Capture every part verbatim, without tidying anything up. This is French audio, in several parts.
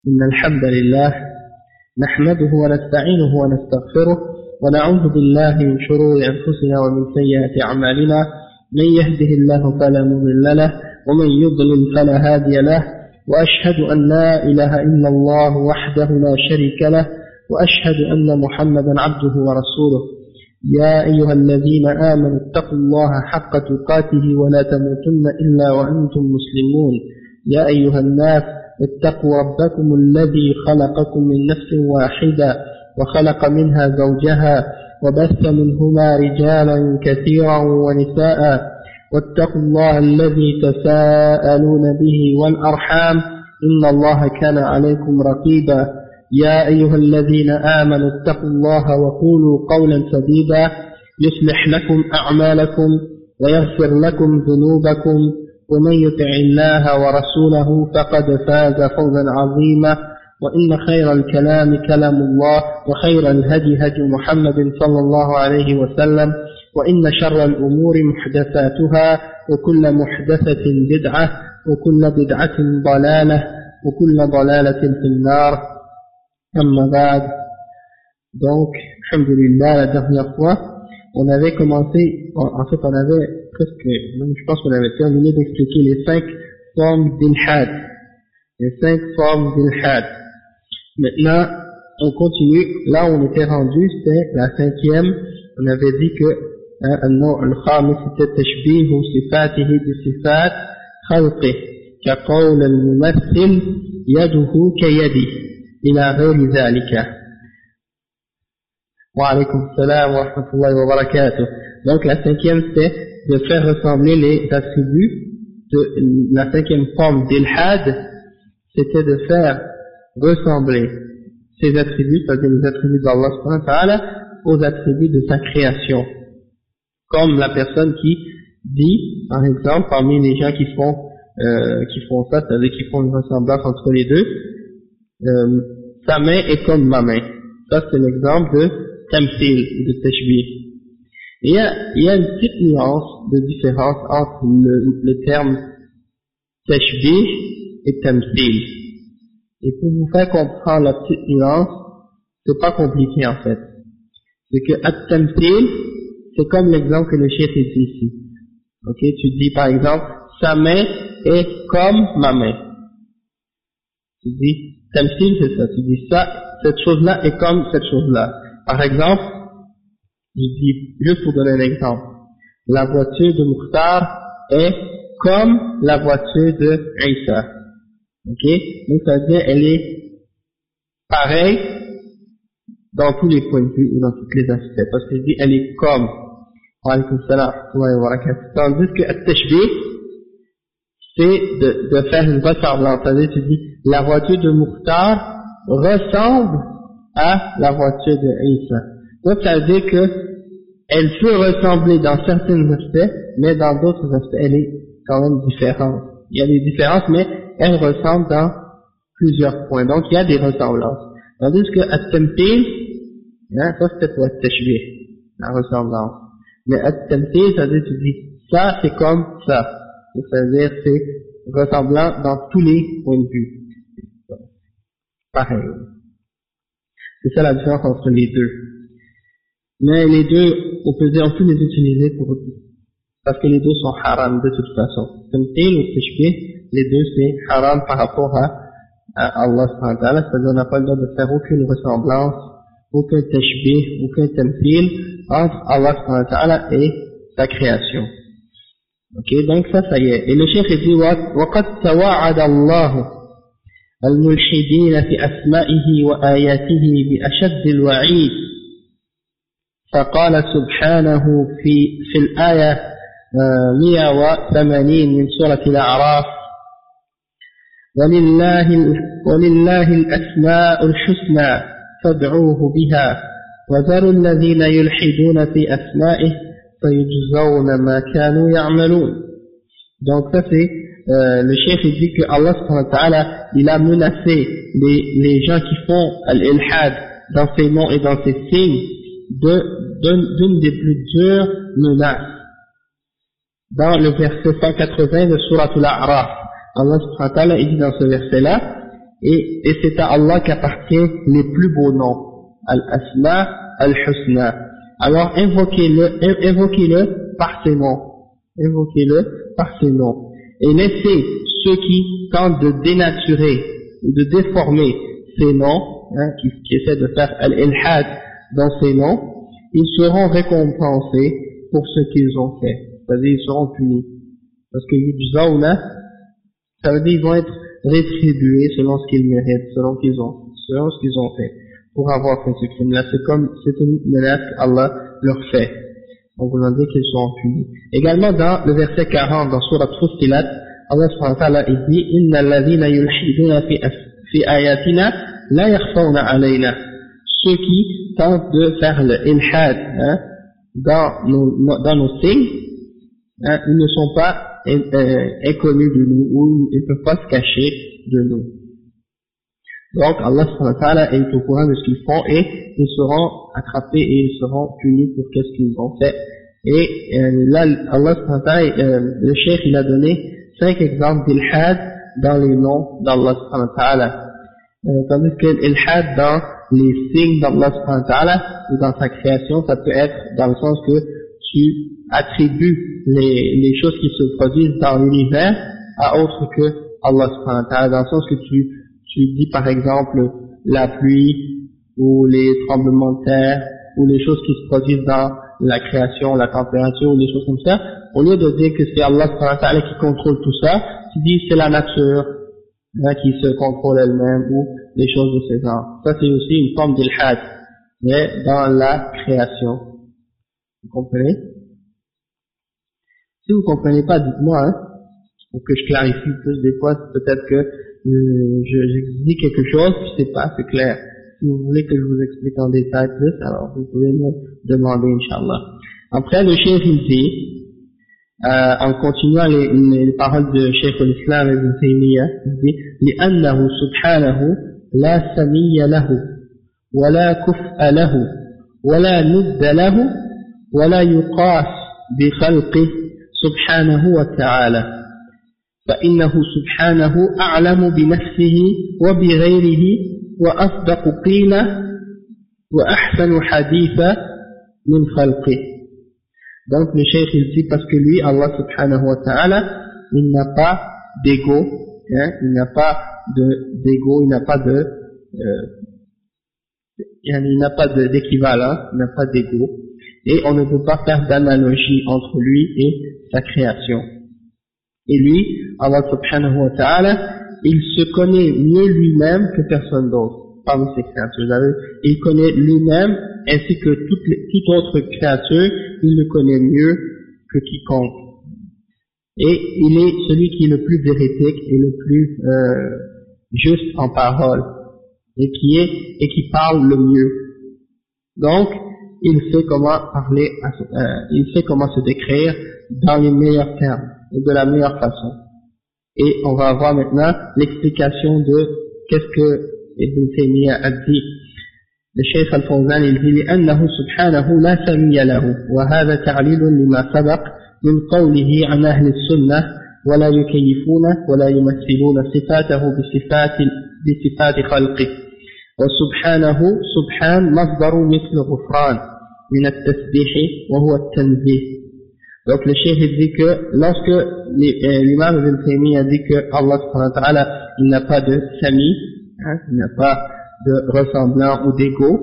إن الحمد لله نحمده ونستعينه ونستغفره ونعوذ بالله من شرور أنفسنا ومن سيئات أعمالنا من يهده الله فلا مضل له ومن يضلل فلا هادي له وأشهد أن لا إله إلا الله وحده لا شريك له وأشهد أن محمدا عبده ورسوله يا أيها الذين آمنوا اتقوا الله حق تقاته ولا تموتن إلا وأنتم مسلمون يا أيها الناس اتقوا ربكم الذي خلقكم من نفس واحدة وخلق منها زوجها وبث منهما رجالا كثيرا ونساء واتقوا الله الذي تساءلون به والأرحام إن الله كان عليكم رقيبا يا أيها الذين آمنوا اتقوا الله وقولوا قولا سديدا يصلح لكم أعمالكم ويغفر لكم ذنوبكم ومن يطع الله ورسوله فقد فاز فوزا عظيما وإن خير الكلام كلام الله وخير الهدي هدي محمد صلى الله عليه وسلم وإن شر الأمور محدثاتها وكل محدثة بدعة وكل بدعة ضلالة وكل ضلالة في النار. Amma ba'd. Donc, alhamdulillah, la dernière fois, on avait commencé, en, en fait, on avait presque, je pense qu'on avait terminé d'expliquer les cinq formes d'ilhad. Les cinq formes d'ilhad. Maintenant, on continue. Là où on était rendu, c'était la cinquième. On avait dit que, hein, le khamis, c'était tashbihu sifatihi bi sifat khalqih. Kaqawl al-mumathil yaduhu kayadi. إلى غير ذلك. وعليكم السلام ورحمة الله وبركاته. Donc la cinquième c'est de faire ressembler les attributs de la cinquième forme d'ilhad, c'était de faire ressembler ces attributs, c'est-à-dire les attributs d'Allah subhanahu wa ta'ala, aux attributs de sa création. Comme la personne qui dit, par exemple, parmi les gens qui font euh, qui font ça, c'est-à-dire qui font une ressemblance entre les deux, Euh, sa main est comme ma main. Ça c'est l'exemple de tamthil, de tashbih. Il y a, il y a une petite nuance de différence entre le, le terme tashbih et tamthil. Et pour vous faire comprendre la petite nuance, c'est pas compliqué en fait. C'est que at-tamthil, c'est comme l'exemple que le chef dit ici. Ok, tu dis par exemple, sa main est comme ma main. Tu dis, tamthil c'est ça, tu dis ça, cette chose-là est comme cette chose-là. Par exemple, je dis, juste pour donner un exemple, la voiture de Mukhtar est comme la voiture de Isa. Ok? Donc ça veut dire, elle est pareille dans tous les points de vue ou dans tous les aspects. Parce que je dis, elle est comme. Tandis que at-tashbih, c'est de, de faire une ressemblance. C'est-à-dire, tu dis, la voiture de Mukhtar ressemble à la voiture de Isa. Donc, ça veut dire que elle peut ressembler dans certains aspects, mais dans d'autres aspects, elle est quand même différente. Il y a des différences, mais elle ressemble dans plusieurs points. Donc, il y a des ressemblances. Tandis que at-tamthil, hein, ça c'était pour at-tashbih, la ressemblance. Mais at-tamthil, ça veut dire, tu dis, ça c'est comme ça. Donc, ça veut dire c'est ressemblant dans tous les points de vue. Pareil. C'est ça la différence entre les deux. Mais les deux, on peut dire, on peut les utiliser pour parce que les deux sont haram de toute façon. Tamthil ou tashbih, les deux c'est haram par rapport à, à Allah subhanahu wa ta'ala, c'est-à-dire on n'a pas le droit de faire aucune ressemblance, aucun tashbih, aucun tamthil entre Allah subhanahu wa ta'ala et sa création. Ok, donc ça, ça y est. Et le cheikh dit, وَقَدْ تَوَعَدَ اللَّهُ الْمُلْحِدِينَ فِي أَسْمَائِهِ وَآيَاتِهِ بِأَشَدِّ الْوَعِيدِ فقال سبحانه في في الآية مئة وثمانين من سورة الأعراف ولله ولله الأسماء الحسنى فادعوه بها وذروا الذين يلحدون في أسمائه فيجزون ما كانوا يعملون. Donc ça c'est euh, le chef il dit que Allah subhanahu wa ta'ala il a menacé les, les gens qui font al-ilhad dans ses noms et dans ses signes de d'une des plus dures menaces. Dans le verset cent quatre-vingts de Surat al-A'raf, Allah subhanahu wa ta'ala il dit dans ce verset là Et, et c'est à Allah qu'appartient les plus beaux noms. Al-Asma, Al-Husna. Alors invoquez-le, invoquez-le par ses noms. Invoquez-le par ses noms. Et laissez ceux qui tentent de dénaturer ou de déformer ces noms, hein, qui, qui essaient de faire al-ilhad dans ces noms, ils seront récompensés pour ce qu'ils ont fait. C'est-à-dire ils seront punis. Parce que yujzauna, ça veut dire ils vont être rétribués selon ce qu'ils méritent, selon qu'ils ont, selon ce qu'ils ont fait, pour avoir fait ce crime-là. C'est comme, c'est une menace qu'Allah leur fait. Donc vous en dites qu'ils seront punis. Également dans le verset quarante, dans Surat Fussilat, Allah subhanahu wa ta'ala, il dit, Inna alladhina yulhiduna fi, fi ayatina, la yakhfawna alayna. Ceux qui tentent de faire le ilhad, hein, dans nos, dans nos signes, hein, ils ne sont pas euh, inconnus de nous, ou ils ne peuvent pas se cacher de nous. Donc Allah subhanahu wa ta'ala est au courant de ce qu'ils font et ils seront attrapés et ils seront punis pour ce qu'ils ont fait. Et euh, là Allah subhanahu wa ta'ala, euh, le cheikh il a donné cinq exemples d'ilhad dans les noms d'Allah subhanahu wa ta'ala. Euh, tandis que l'ilhad dans les signes d'Allah subhanahu wa ta'ala ou dans sa création, ça peut être dans le sens que tu attribues les, les choses qui se produisent dans l'univers à autre que Allah subhanahu wa ta'ala, dans le sens que tu Tu dis par exemple la pluie ou les tremblements de terre ou les choses qui se produisent dans la création, la température ou des choses comme ça. Au lieu de dire que c'est Allah subhanahu wa ta'ala qui contrôle tout ça, tu dis c'est la nature hein, qui se contrôle elle-même ou des choses de ce genre. Ça c'est aussi une forme d'ilhad, mais dans la création. Vous comprenez? Si vous comprenez pas, dites-moi, hein, pour que je clarifie plus. Des fois, peut-être que Euh, je, je dis quelque chose, puis c'est pas assez clair. Si vous voulez que je vous explique en détail plus, alors vous pouvez me demander, Inch'Allah. Après, le cheikh il dit, euh, en continuant les, les, les paroles de Cheikh al-Islam Ibn Taymiyyah, il dit, لأنه سبحانه لا سمي له ولا كفء له ولا ند له ولا يقاس بخلقه سبحانه وتعالى. فإنه سبحانه أعلم بنفسه وبغيره وأصدق قيلة وأحسن حديثا من خلقه. Donc le cheikh il dit parce que lui, Allah subhanahu wa ta'ala, il n'a pas d'ego, hein, il n'a pas de d'ego, il n'a pas de, euh, il n'a pas d'équivalent, il n'a pas d'ego, et on ne peut pas faire d'analogie entre lui et sa création. Et lui, Allah subhanahu wa ta'ala, il se connaît mieux lui-même que personne d'autre parmi ses créatures. Il connaît lui-même ainsi que toute, toute autre créature, il le connaît mieux que quiconque. Et il est celui qui est le plus véridique et le plus euh, juste en parole et qui est et qui parle le mieux. Donc, il sait comment parler, à, euh, il sait comment se décrire dans les meilleurs termes et de la meilleure façon. Et on va voir maintenant l'explication de qu'est-ce que Ibn Taymiyyah a dit. Le Cheikh Al-Fawzan il dit لأنه سبحانه لا سمي له وهذا تعليل لما سبق من قوله عن أهل السنة ولا يكيفون ولا يمثلون صفاته بصفات بصفات خلقه وسبحانه سبحان مصدر مثل غفران من التسبيح وهو التنزيه. Donc le cheikh dit que lorsque l'imam Ibn Taymiyyah dit que Allah subhanahu wa ta'ala il n'a pas de sami, hein, il n'a pas de ressemblant ou d'égo,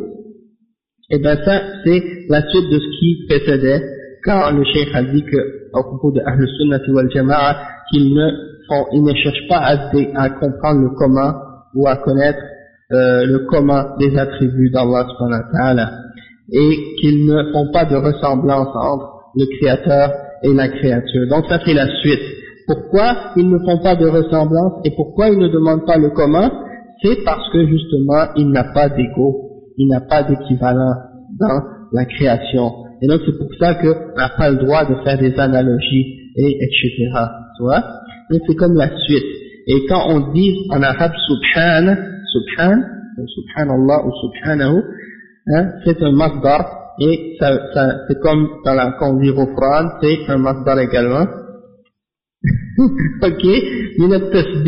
et bien ça c'est la suite de ce qui précédait quand le cheikh a dit que au propos de Ahl Sunnah wal Jama'a qu'ils ne font, ils ne cherchent pas à, à comprendre le comment ou à connaître euh, le comment des attributs d'Allah subhanahu wa ta'ala et qu'ils ne font pas de ressemblance entre le créateur et la créature. Donc ça c'est la suite. Pourquoi ils ne font pas de ressemblance et pourquoi ils ne demandent pas le comment? C'est parce que justement il n'a pas d'ego, il n'a pas d'équivalent dans la création. Et donc c'est pour ça qu'on n'a pas le droit de faire des analogies et etc. Tu vois? Donc c'est comme la suite. Et quand on dit en arabe subhan, subhan, subhanallah ou subhanahu, hein, c'est un masdar. Et ça, ça, c'est comme dans la quand on dit Ghufran, c'est un masdar également. Ok, min at-tasbih,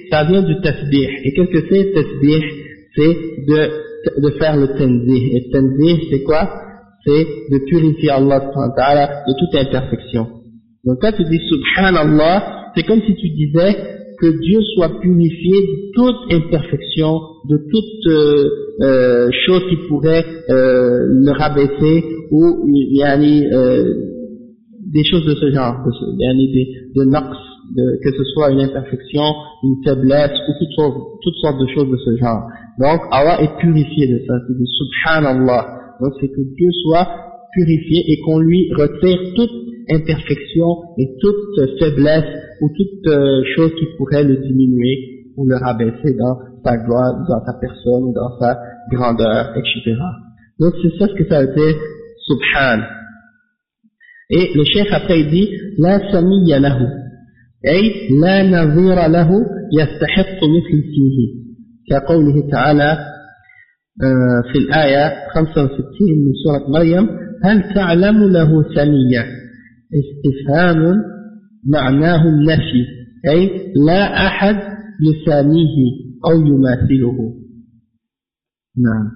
ça vient du tasbih. Et qu'est-ce que c'est tasbih? C'est de, de faire le tanzih. Et le tanzih, c'est quoi? C'est de purifier Allah subhanahu wa ta'ala de toute imperfection. Donc quand tu dis subhanallah, c'est comme si tu disais que Dieu soit purifié de toute imperfection, de toute euh, euh, chose qui pourrait euh, le rabaisser, ou yani, euh, des choses de ce genre, de, ce, yani, de, de naqs, de, que ce soit une imperfection, une faiblesse, ou toutes sortes, toutes sortes de choses de ce genre. Donc Allah est purifié de ça, c'est de subhanallah. Donc c'est que Dieu soit purifié et qu'on lui retire toute imperfection et toute faiblesse ou toute euh, chose qui pourrait le diminuer ou le rabaisser dans sa gloire, dans sa personne ou dans sa grandeur, et cetera. Donc c'est ça ce que ça veut dire subhan. Et le cheikh après il dit la samiyya lahu ay la nazira lahu yastahiq mithl fihi كقوله تعالى في الآية خمسة وستين من سورة مريم هل تعلم له سمية استفهام معناه النفي أي لا أحد يساميه أو يماثله. نعم.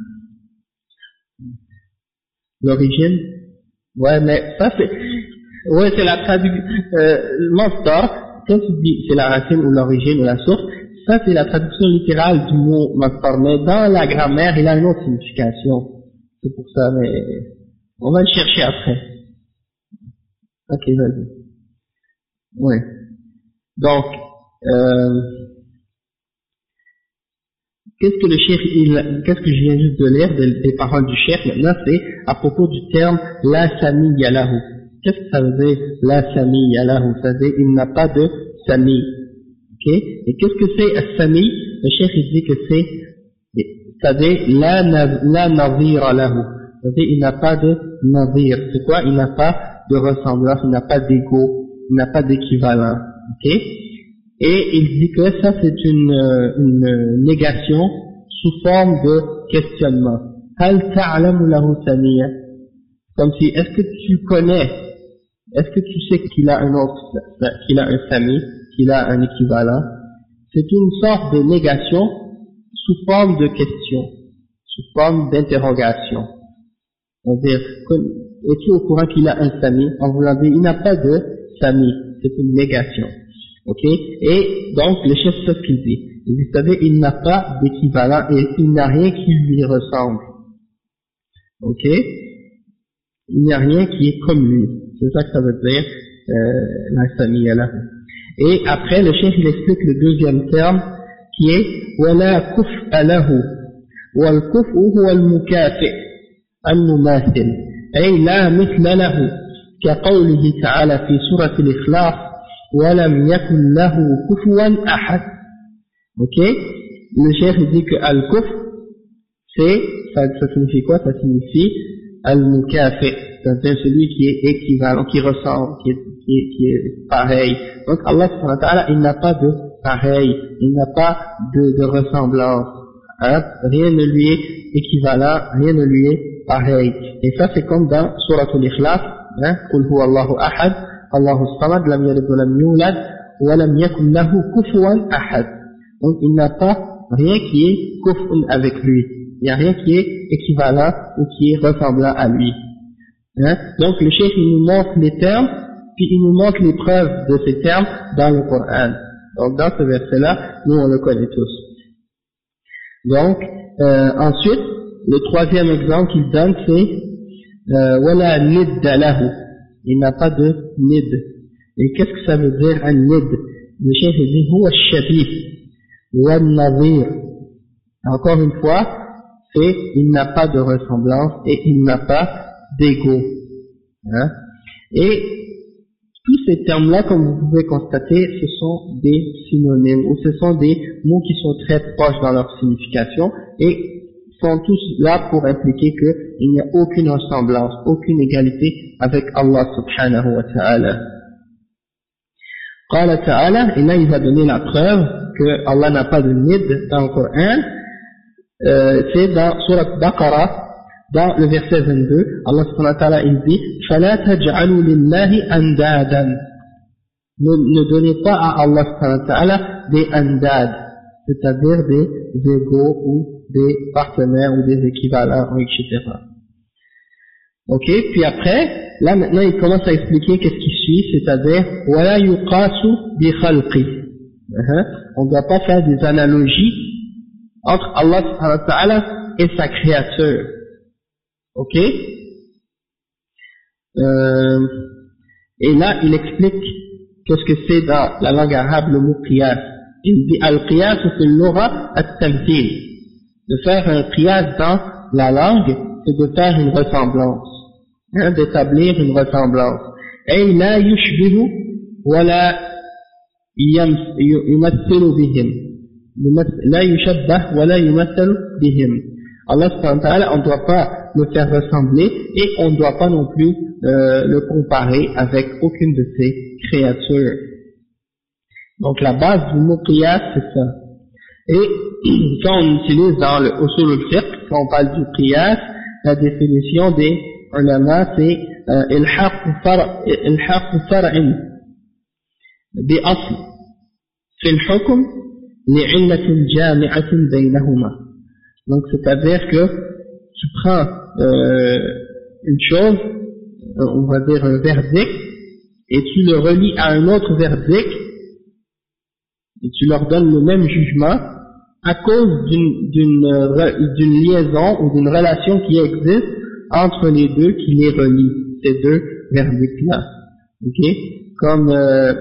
L'origine, ouais, mais ça c'est, ouais, c'est la traduction, euh, le masdar, quand tu dis c'est la racine ou l'origine ou la source, ça c'est la traduction littérale du mot masdar, mais dans la grammaire il a une autre signification. C'est pour ça, mais on va le chercher après. Ok, vas-y. Oui. Donc, euh, qu'est-ce que le cheikh, il, qu'est-ce que je viens juste de lire des, des paroles du cheikh maintenant, c'est à propos du terme la samiyya lahu. Qu'est-ce que ça veut dire la samiyya lahu? Ça veut dire il n'a pas de sami. Ok? Et qu'est-ce que c'est as-sami? Le cheikh il dit que c'est, ça veut dire la, la nazira lahu. Ça veut dire il n'a pas de nazir. C'est quoi? Il n'a pas de ressemblance, il n'a pas d'égo, il n'a pas d'équivalent. Ok? Et il dit que ça c'est une, une négation sous forme de questionnement. Hal ta'lamu lahu samiyya? Comme si, est-ce que tu connais, est-ce que tu sais qu'il a un autre, qu'il a un sami, qu'il a un équivalent? C'est une sorte de négation sous forme de question, sous forme d'interrogation. C'est-à-dire, es-tu au courant qu'il a un sami? En voulant dire, il n'a pas de sami, c'est une négation. Ok? Et donc, le chef, c'est ce qu'il dit. Il dit, c'est-à-dire, il n'a pas d'équivalent et il n'a rien qui lui ressemble. Ok? Il n'y a rien qui est comme lui. C'est ça que ça veut dire, euh, la samiyya là. Et après, le chef, il explique le deuxième terme, qui est, وَلَا كُفْءَ لَهُ وَالْكُفْءُ هُوَ الْمُكَافِئ الْمُمَاثِلِ أي لا مثل له كقوله تعالى في سورة الإخلاص ولم يكن له كفوا أحد. Ok? Le chef dit que al-kuf, c'est, ça, ça signifie quoi? Ça signifie al-mukafi, c'est-à-dire celui qui est équivalent, qui ressemble, qui est, qui est, qui est pareil. Donc Allah subhanahu wa ta'ala, il n'a pas de pareil, il n'a pas de, de ressemblance. Hein? Rien ne lui est équivalent, rien ne lui est pareil. Et ça c'est comme dans Surat al-Ikhlas, hein? Qul huwa Allahu ahad, Allahu samad, lam yalid wa lam yulad, wa lam yakun lahu kufuwan ahad. Donc il n'a pas rien qui est kufun avec lui. Il n'y a rien qui est équivalent ou qui est ressemblant à lui. Hein? Donc le cheikh il nous montre les termes, puis il nous montre les preuves de ces termes dans le Coran. Donc dans ce verset-là, nous on le connaît tous. Donc euh, ensuite, le troisième exemple qu'il donne c'est wala nidda lahu. Il n'a pas de nid. Et qu'est-ce que ça veut dire un nid? Le cheikh dit huwa shabih wa nazir. Encore une fois, c'est il n'a pas de ressemblance et il n'a pas d'égo. Hein? Et tous ces termes-là, comme vous pouvez constater, ce sont des synonymes ou ce sont des mots qui sont très proches dans leur signification et sont tous là pour impliquer qu'il n'y a aucune ressemblance, aucune égalité avec Allah subhanahu wa ta'ala. Qala ta'ala, et là il va donner la preuve que Allah n'a pas de nid dans le Coran. Euh, c'est dans Surat Baqarah, dans le verset vingt-deux, Allah subhanahu wa ta'ala il dit فَلَا تَجْعَلُوا لِلَّهِ أَنْدَادًا. ne, ne donnez pas à Allah subhanahu wa ta'ala des andad, c'est-à-dire des égaux ou des partenaires ou des équivalents, et cetera. Ok, puis après, là maintenant il commence à expliquer qu'est-ce qui suit, c'est-à-dire wala yuqasu bi khalqi. On ne doit pas faire des analogies entre Allah subhanahu wa ta'ala et sa créature. Ok, euh, et là il explique qu'est-ce que c'est dans la langue arabe le mot qiyas. Il dit al-qiyas c'est l'aura at-tamthil. De faire un qiyas dans la langue, c'est de faire une ressemblance. Hein, d'établir une ressemblance. Et la yushbihu wala yumathilu bihim. La yushabbah wala yumathilu bihim. Allah subhanahu wa ta'ala, on ne doit pas le faire ressembler et on ne doit pas non plus euh, le comparer avec aucune de ses créatures. Donc la base du mot qiyas, c'est ça. Et quand on utilise dans le usul al-fiqh, quand on parle du qiyas, la définition des ulama c'est ilhaq far'in bi asl fi al-hukm li'illatin jami'atin baynahuma. Donc c'est-à-dire que tu prends euh, une chose, on va dire un verdict, et tu le relis à un autre verdict, et tu leur donnes le même jugement à cause d'une d'une d'une liaison ou d'une relation qui existe entre les deux qui les relient, ces deux verdicts-là. Ok? Comme, euh,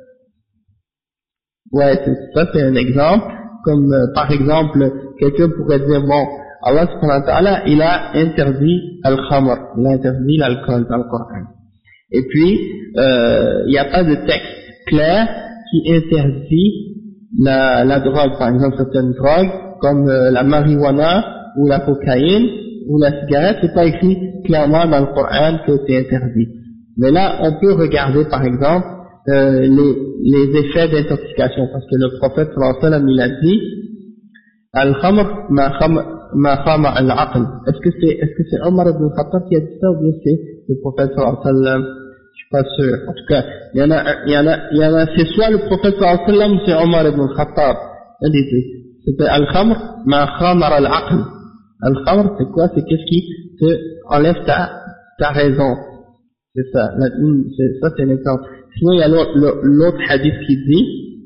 ouais, ça c'est un exemple. Comme, euh, par exemple, quelqu'un pourrait dire, bon, Allah subhanahu wa ta'ala, il a interdit al-khamr, il a interdit l'alcool dans le Coran. Et puis, euh, il n'y a pas de texte clair qui interdit la, la drogue, par exemple certaines drogues, comme euh, la marijuana ou la cocaïne, ou la cigarette, c'est pas écrit clairement dans le Coran que c'est interdit. Mais là, on peut regarder par exemple euh, les, les effets d'intoxication, parce que le prophète sallallahu alayhi wa sallam il a dit al-khamr ma khama al-aql. Est-ce que c'est est-ce que c'est Omar ibn Khattab qui a dit ça ou bien c'est le prophète sallallahu alayhi wa sallam? Je suis pas sûr. En tout cas, il y en a il y en a il y en a c'est soit le prophète sallallahu alayhi wa sallam ou c'est Omar ibn Khattab. C'était al-khamr ma khama al-aql. Al-khamr, c'est quoi? C'est qu'est-ce qui te enlève ta, ta raison. C'est ça. La, c'est, ça, c'est un exemple. Sinon, il y a l'autre hadith qui dit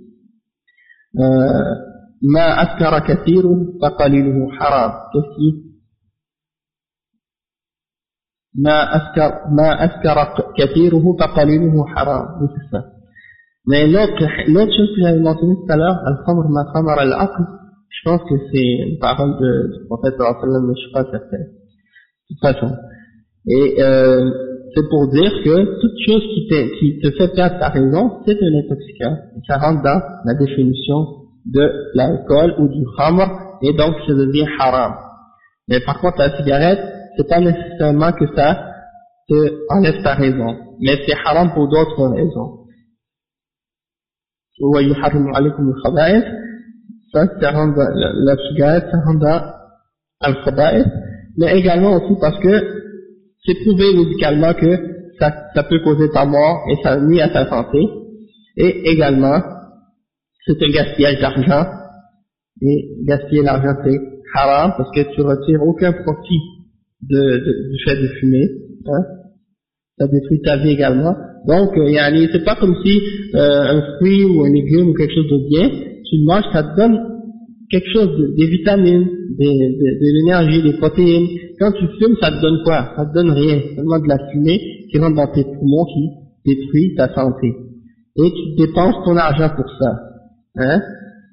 Ma askara kathiru faqaliluhu haram. Qu'est-ce qui Ma askara, ma askara kathiruhu faqaliluhu haram. Oui, c'est ça. Mais l'autre, l'autre chose que j'avais mentionné tout à l'heure, al-khamr ma khamar al-aql, je pense que c'est une parole de, du prophète sallallahu alayhi wa sallam, mais je suis pas certain. De toute façon. Et euh, c'est pour dire que toute chose qui te, qui te fait perdre ta raison, c'est un intoxicant. Et ça rentre dans la définition de l'alcool ou du khamr, et donc ça devient haram. Mais par contre, la cigarette, c'est pas nécessairement que ça te enlève ta raison, mais c'est haram pour d'autres raisons. Ça, ça rentre dans, la, la cigarette, ça rentre dans al-khaba'ith, mais également aussi parce que c'est prouvé médicalement que ça, ça peut causer ta mort et ça nuit à ta santé, et également, c'est un gaspillage d'argent, et gaspiller l'argent c'est haram parce que tu retires aucun profit de, de, du fait de fumer, hein, ça détruit ta vie également, donc, euh, yani, c'est pas comme si euh, un fruit ou un légume ou quelque chose de bien, tu le manges, ça te donne quelque chose, de, des vitamines, des, de, de l'énergie, des protéines. Quand tu fumes, ça te donne quoi? Ça te donne rien, seulement de la fumée qui rentre dans tes poumons, qui détruit ta santé. Et tu dépenses ton argent pour ça, hein?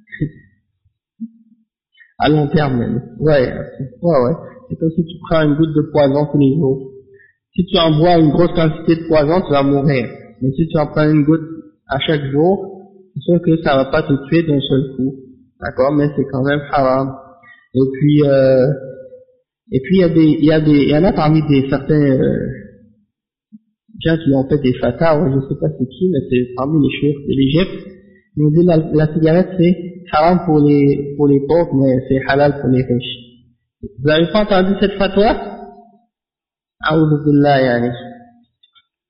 À long terme même. Ouais, ouais, ouais. C'est comme si tu prends une goutte de poison tous les jours. Si tu en bois une grosse quantité de poison, tu vas mourir. Mais si tu en prends une goutte à chaque jour, c'est sûr que ça va pas te tuer d'un seul coup. D'accord? Mais c'est quand même haram. Et puis, euh, et puis il y a des, il y a des, il y en a parmi des certains, euh, gens qui ont fait des fatwas, je sais pas c'est qui, mais c'est parmi les chefs de l'Égypte. Ils nous disent la, la cigarette c'est haram pour les, pour les pauvres, mais c'est halal pour les riches. Vous avez pas entendu cette fatwa? A'udhu billah, yani.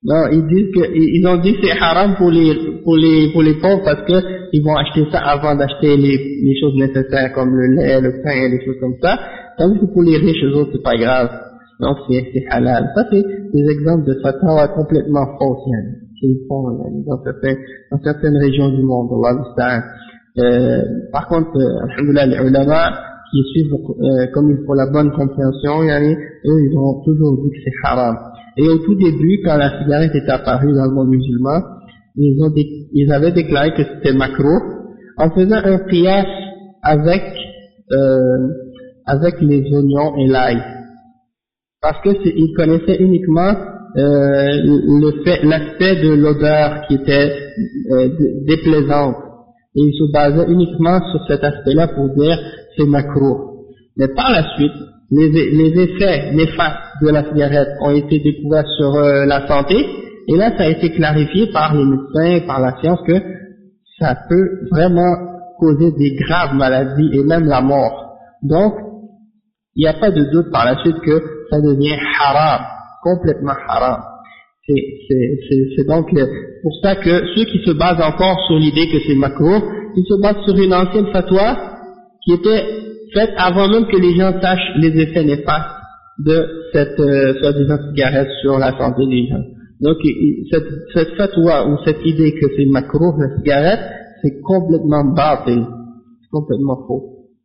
Non, ils disent que, ils ont dit que c'est haram pour les, pour les, pour les pauvres parce que ils vont acheter ça avant d'acheter les, les choses nécessaires comme le lait, le pain, les choses comme ça. Tandis que pour les riches, eux autres, c'est pas grave. Donc c'est, c'est halal. Ça, c'est des exemples de fatwa complètement fausses, yani, qu'ils font, yani, dans certaines, dans certaines régions du monde, Allah le sait. Euh, par contre, euh, alhamdoulilah, les ulama, qui suivent, euh, comme il faut la bonne compréhension, yani, eux, ils ont toujours dit que c'est haram. Et au tout début, quand la cigarette est apparue dans le monde musulman, ils, ont dé ils avaient déclaré que c'était makruh en faisant un qiyas avec, euh, avec les oignons et l'ail. Parce que ils connaissaient uniquement euh, le fait, l'aspect de l'odeur qui était euh, déplaisante. Et ils se basaient uniquement sur cet aspect-là pour dire c'est makruh. Mais par la suite, Les, les effets néfastes de la cigarette ont été découverts sur euh, la santé, et là ça a été clarifié par les médecins, par la science, que ça peut vraiment causer des graves maladies et même la mort. Donc, il n'y a pas de doute par la suite que ça devient haram, complètement haram. C'est, c'est, c'est, c'est donc pour ça que ceux qui se basent encore sur l'idée que c'est makruh, ils se basent sur une ancienne fatwa qui était faite avant même que les gens sachent les effets néfastes de cette euh, soi-disant cigarette sur la santé des gens. Donc cette, cette fatwa ou cette idée que c'est makruh la cigarette, c'est complètement batil, c'est complètement faux.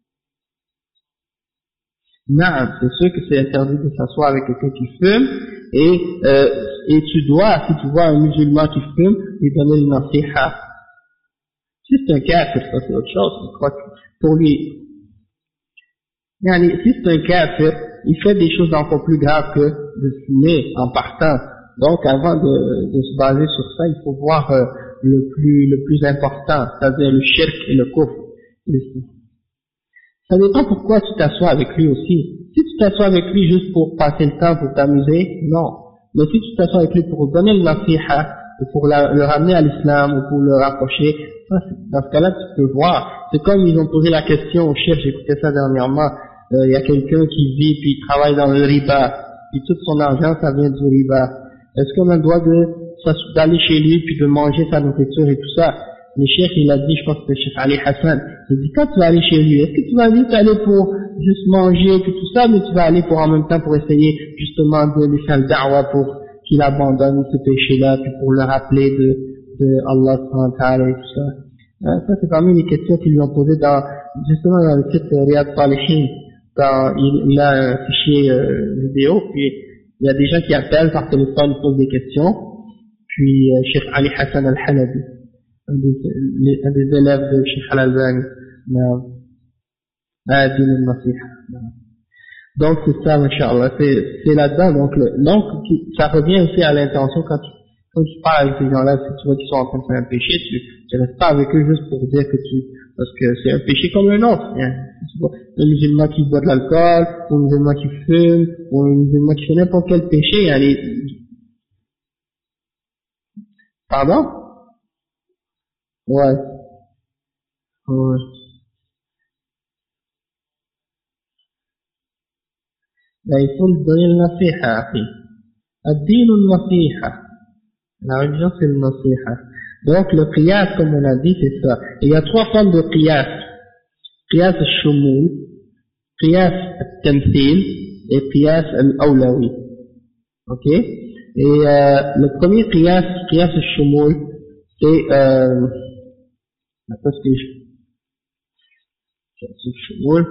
Non, c'est sûr que c'est interdit de s'asseoir avec quelqu'un qui fume, et, euh, et tu dois, si tu vois un musulman qui fume, lui donner le nasiha. Si c'est un kafir, ça c'est autre chose, je crois que pour lui, si c'est un kafir, il fait des choses encore plus graves que de fumer en partant. Donc avant de, de se baser sur ça, il faut voir euh, le plus le plus important, c'est-à-dire le shirk et le kufr. Ça dépend pourquoi tu t'assois avec lui aussi. Si tu t'assois avec lui juste pour passer le temps, pour t'amuser, non. Mais si tu t'assois avec lui pour donner le nasiha, ou pour la, le ramener à l'islam, ou pour le rapprocher, ça, dans ce cas-là, tu peux voir. C'est comme ils ont posé la question au chef, j'écoutais ça dernièrement, il euh, y a quelqu'un qui vit, puis il travaille dans le riba, puis tout son argent, ça vient du riba. Est-ce qu'on a le droit de, d'aller chez lui, puis de manger sa nourriture et tout ça? Le chef, il a dit, je pense que c'est le chef Ali Hassan, il dit, quand tu vas aller chez lui, est-ce que tu vas juste aller pour juste manger, puis tout ça, mais tu vas aller pour en même temps pour essayer justement de lui faire le da'wa pour qu'il abandonne ce péché-là, puis pour le rappeler de, de Allah subhanahu wa ta'ala et tout ça. Euh, ça, c'est parmi les questions qu'ils lui ont posées dans, justement dans le site Riyad Salihin. Quand il, il a un fichier euh, vidéo, puis il y a des gens qui appellent par téléphone, posent des questions, puis euh, Cheikh Ali Hassan Al-Halabi, un des, les, un des élèves de Cheikh Al-Albani, donc c'est ça, Inch'Allah, c'est, c'est là-dedans, donc, le, donc ça revient aussi à l'intention quand tu, quand tu parles avec ces gens-là, si tu vois qu'ils sont en train de faire un péché, tu, tu restes pas avec eux juste pour dire que tu, parce que c'est un péché comme un autre, hein. Un musulman qui boit de l'alcool, ou un musulman qui fume, ou un musulman qui fait n'importe quel péché, allez. Pardon? Ouais. Ouais. Ben, il faut lui donner le nasiha, akhi. Ad-din al-nasiha. La religion, c'est le nasiha. Donc, le qiyas, comme on a dit, c'est ça. Et il y a trois formes de qiyas. Qiyas al-shumul, qiyas al-tamthil, et qiyas al-awlawi. Ok? Et euh, le premier qiyas, qiyas al-shumul, c'est, euh, parce que je, qiyas al-shumul,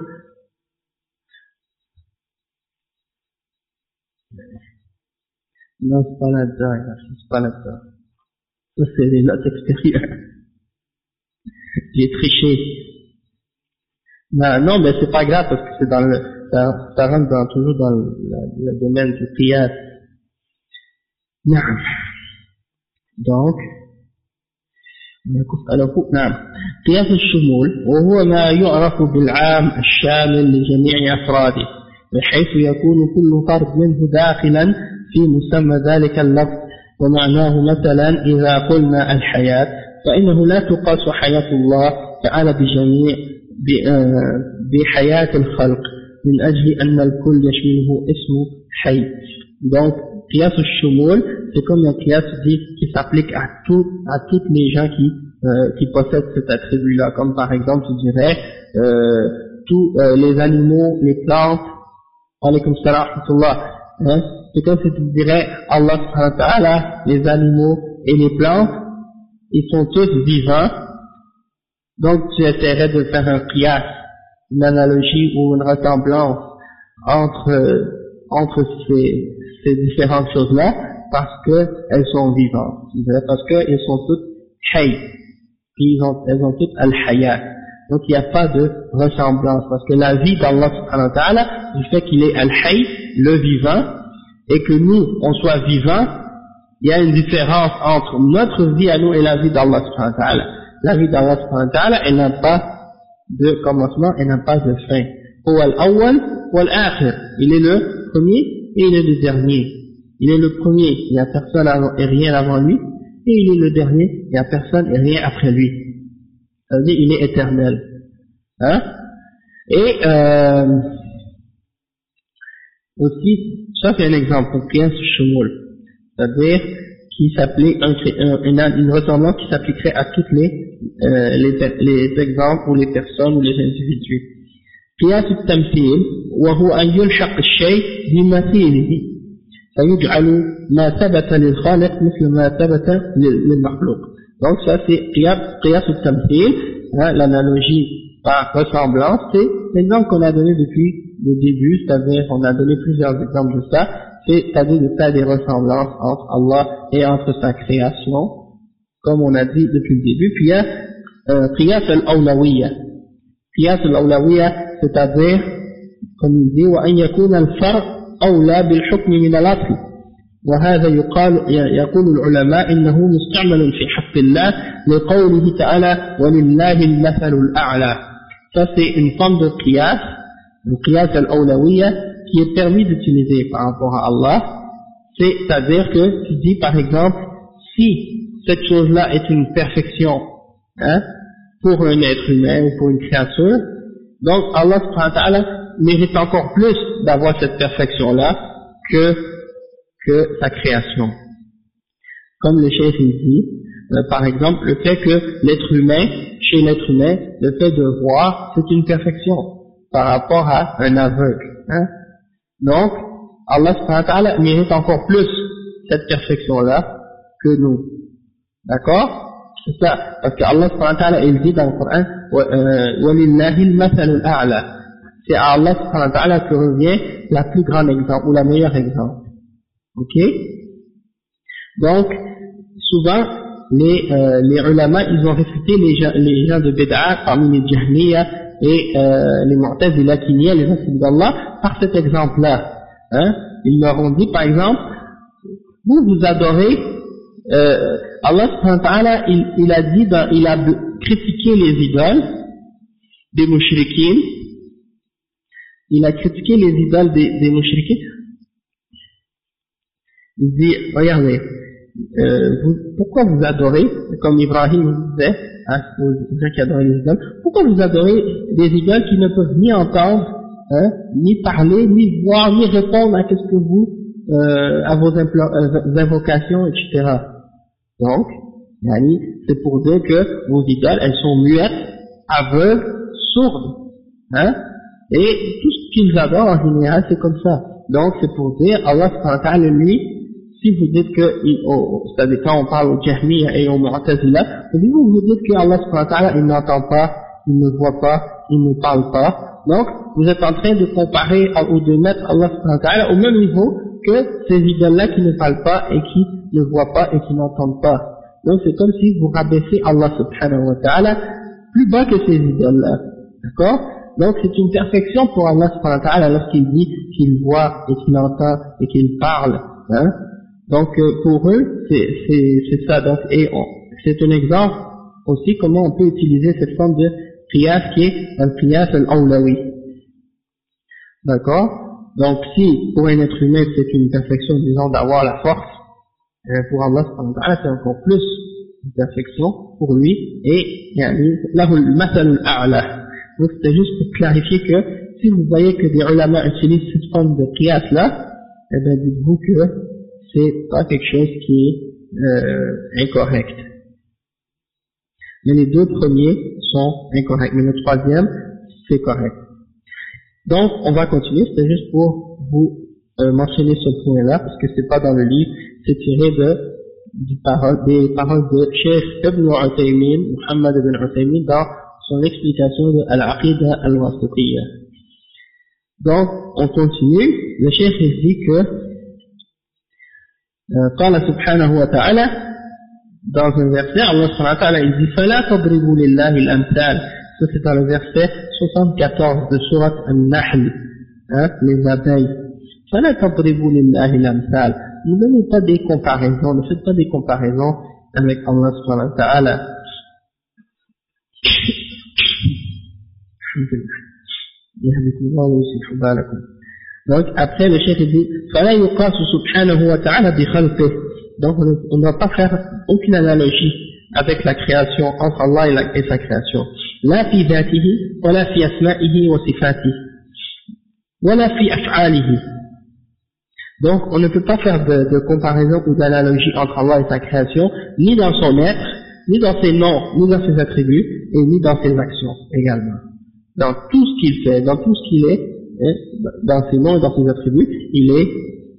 non, c'est pas là-dedans, c'est pas là-dedans. Ça, c'est les notes extérieures. J'ai triché. Non, non, mais c'est pas grave parce que c'est dans le, ça, ça rentre dans, toujours dans le, le, le domaine du qiyas. Non. Donc, نعم قياس الشمول وهو ما يعرف بالعام الشامل لجميع أفراده بحيث يكون كل فرد منه داخلا في مسمى ذلك اللفظ ومعناه مثلا إذا قلنا الحياة فإنه لا تقاس حياة الله تعالى بجميع بحياة الخلق من أجل أن الكل يشمله اسم حي. Donc qiyas al-shumul, c'est comme un qiyas dit, qui s'applique à tout, à toutes les gens qui, euh, qui possèdent cet attribut-là. Comme par exemple, tu dirais, euh, tous euh, les animaux, les plantes, alaykum salam, hein, c'est comme si tu dirais, Allah subhanahu wa ta'ala, les animaux et les plantes, ils sont tous vivants, donc tu essaierais de faire un qiyas, une analogie ou une ressemblance entre, euh, entre ces, ces différentes choses-là, parce qu'elles sont vivantes, tu dirais, parce qu'elles sont toutes hay, puis ils ont, elles ont toutes al-hayat. Donc il n'y a pas de ressemblance, parce que la vie d'Allah subhanahu wa ta'ala, du fait qu'il est al-hay, le vivant, et que nous, on soit vivants, il y a une différence entre notre vie à nous et la vie d'Allah subhanahu wa ta'ala. La vie d'Allah subhanahu wa ta'ala, elle n'a pas de commencement, elle n'a pas de fin. Huwa al-awwal wa al-akhir. Il est le premier et il est le dernier. Il est le premier, il n'y a personne avant, et rien avant lui, et il est le dernier, il n'y a personne et rien après lui. Ça veut dire il est éternel. Hein? Et euh, aussi, ça c'est un exemple, pour qiyas shumul, c'est-à-dire qui s'applique un, une, une ressemblance qui s'appliquerait à toutes les, euh, les, les exemples ou les personnes ou les individus. قياس التمثيل وهو أن يلحق الشيء بمثيله فيجعل ما ثبت للخالق مثل ما ثبت للمخلوق. Donc ça c'est قياس التمثيل, hein, l'analogie par ressemblance, c'est l'exemple qu'on a donné depuis le début, c'est-à-dire on a donné plusieurs exemples de ça, c'est-à-dire de faire des ressemblances entre Allah et entre sa création, comme on a dit depuis le début. Puis il y a euh, qiyas al-awlawiyya. Qiyas al-awlawiyya, c'est-à-dire, comme il dit, وأن يكون الفرع أولى بالحكم من الأصل. وهذا يقال يقول العلماء إنه مستعمل في حق الله لقوله تعالى ولله المثل الأعلى. Ça c'est une forme de qiyas, le qiyas al-awlawiyya, qui est permis d'utiliser par rapport à Allah. C'est-à-dire que tu dis par exemple, si cette chose-là est une perfection, hein, pour un être humain ou pour une créature, donc Allah subhanahu wa ta'ala mérite encore plus d'avoir cette perfection-là que, que sa création. Comme le cheikh dit, euh, par exemple, le fait que l'être humain, chez l'être humain, le fait de voir, c'est une perfection par rapport à un aveugle. Hein. Donc, Allah subhanahu wa ta'ala mérite encore plus cette perfection-là que nous. D'accord? C'est ça, parce qu'Allah subhanahu wa ta'ala, il dit dans le Coran, وَلِلَّهِ الْمَثَلُ الْأَعْلَى. C'est à Allah subhanahu wa ta'ala que revient la plus grande exemple, ou la meilleure exemple. Ok? Donc, souvent, les, euh, les ulama, ils ont réfuté les gens, les gens de Bid'a, parmi les Jahmiya et euh, les Mu'tazila qui niaient les assises d'Allah, par cet exemple-là. Hein? Ils leur ont dit, par exemple, vous vous adorez, euh, Allah subhanahu wa ta'ala, il, il a dit, dans, il a critiqué les idoles des mouchriquines, il a critiqué les idoles des, des mouchriquines. Il dit, regardez, euh, vous, pourquoi vous adorez, comme Ibrahim disait, hein, aux gens qui adorent les idoles, pourquoi vous adorez des idoles qui ne peuvent ni entendre, hein, ni parler, ni voir, ni répondre à qu'est-ce que vous, euh, à vos euh, invocations, et cetera. Donc, yani, c'est pour dire que vos idoles, elles sont muettes, aveugles, sourdes, hein, et tout ce qu'ils adorent en général, c'est comme ça. Donc, c'est pour dire, Allah subhanahu wa ta'ala, lui, si vous dites que, il, oh, c'est-à-dire quand on parle au Jahmiya et au Mu'tazila, vous vous dites que Allah subhanahu wa ta'ala, il n'entend pas, il ne voit pas, il ne parle pas. Donc, vous êtes en train de comparer ou de mettre Allah subhanahu wa ta'ala au même niveau que ces idoles-là qui ne parlent pas et qui ne voient pas et qui n'entendent pas. Donc, c'est comme si vous rabaissez Allah subhanahu wa ta'ala plus bas que ces idoles-là. D'accord? Donc, c'est une perfection pour Allah subhanahu wa ta'ala lorsqu'il dit qu'il voit et qu'il entend et qu'il parle. Hein? Donc, euh, pour eux, c'est, c'est, c'est ça. Donc, et on, c'est un exemple aussi comment on peut utiliser cette forme de qiyas qui est un qiyas al-awlawi. D'accord? Donc, si pour un être humain c'est une perfection, disons, d'avoir la force, euh, pour Allah subhanahu wa ta'ala c'est encore plus une perfection pour lui, et lahu al-mathal al-a'la. Donc, c'était juste pour clarifier que si vous voyez que des ulama utilisent cette forme de qiyas là, eh bien, dites-vous que c'est pas quelque chose qui est euh, incorrect. Mais les deux premiers sont incorrects, mais le troisième, c'est correct. Donc, on va continuer, c'était juste pour vous euh, mentionner ce point-là, parce que c'est pas dans le livre, c'est tiré de, du parole, des paroles de Cheikh Ibn Uthaymin, Muhammad ibn Uthaymin, dans son explication de Al-Aqidah al-Wasitiyya. Donc, on continue, le Cheikh il dit que, قال سبحانه وتعالى dans un verset, Allah subhanahu wa ta'ala il dit فَلَا تَضْرِبُوا لِلَّهِ الْأَمْثَالِ. Ça c'est dans le verset soixante-quatorze de Surat An-Nahl, hein, les abeilles. فَلَا تَضْرِبُوا لِلَّهِ الْأَمْثَالِ. Ne donnez pas des comparaisons, ne faites pas des comparaisons avec Allah subhanahu wa ta'ala. Donc après le chef dit فَلَا يُقَاسُ سُبْحَانَهُ وَتَعَالَى بِخَلْقِهِ. Donc on ne doit pas faire aucune analogie avec la création, entre Allah et, la, et sa création. لا في ذاته ولا في أسمائه وصفاته ولا في أفعاله. Donc on ne peut pas faire de, de comparaison ou d'analogie entre Allah et sa création, ni dans son être, ni dans ses noms, ni dans ses attributs, et ni dans ses actions également. Dans tout ce qu'il fait, dans tout ce qu'il est, hein, dans ses noms et dans ses attributs, il est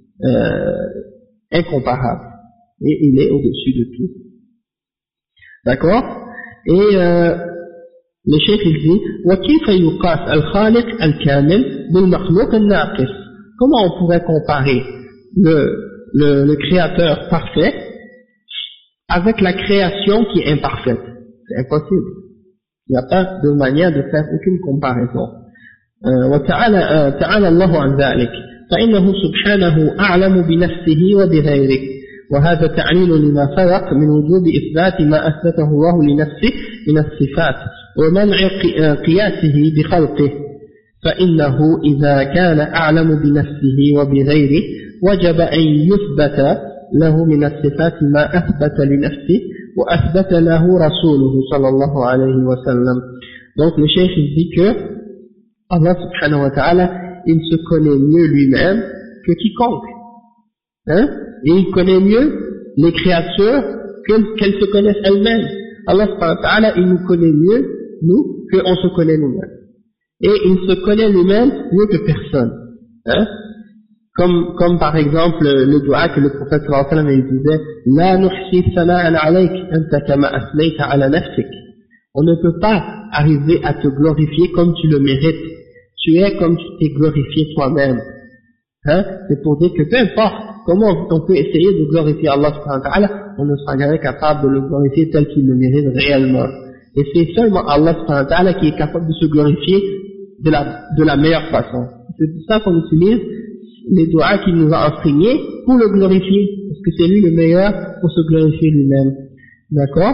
euh, incomparable. Et il est au-dessus de tout. D'accord? Et euh, le cheikh il dit وَكِيفَ يُقَاسَ الْخَالِقِ الْكَامِلِ بِالْمَخْلُوقِ النَّاقِصِ. Comment on pourrait comparer le, le, le créateur parfait avec la création qui est imparfaite? C'est impossible. Il n'y a pas de manière de faire aucune comparaison. وَتَعَالَى تعالى الله عن ذلك فإنه سبحانه أعلم بنفسه وبغيره. وهذا تعليل لما فرق من وجوب إثبات ما أثبته الله لنفسه من الصفات ومنع قياسه بخلقه. فإنه إذا كان أعلم بنفسه وبغيره وجب أن يثبت له من الصفات ما أثبت لنفسه وأثبت له رسوله صلى الله عليه وسلم. Donc le cheikh il dit que Allah subhanahu wa ta'ala il se connaît mieux lui-même que quiconque, hein? Et il connaît mieux les créatures qu'elles se connaissent elles-mêmes. Allah subhanahu wa ta'ala il nous connaît mieux nous qu'on se connaît nous-mêmes. Et il se connaît lui-même mieux que personne, hein? Comme, comme par exemple le dua que le prophète sallallahu alayhi wa sallam il disait La nuhsi sana'an alayk anta kama aslayta ala nafsik. On ne peut pas arriver à te glorifier comme tu le mérites. Tu es comme tu t'es glorifié toi-même, hein? C'est pour dire que peu importe comment on peut essayer de glorifier Allah subhanahu wa ta'ala, on ne sera jamais capable de le glorifier tel qu'il le mérite réellement. Et c'est seulement Allah subhanahu wa ta'ala qui est capable de se glorifier de la, de la meilleure façon. C'est pour ça qu'on utilise les doigts qu'il nous a enseignés pour le glorifier, parce que c'est lui le meilleur pour se glorifier lui-même. D'accord?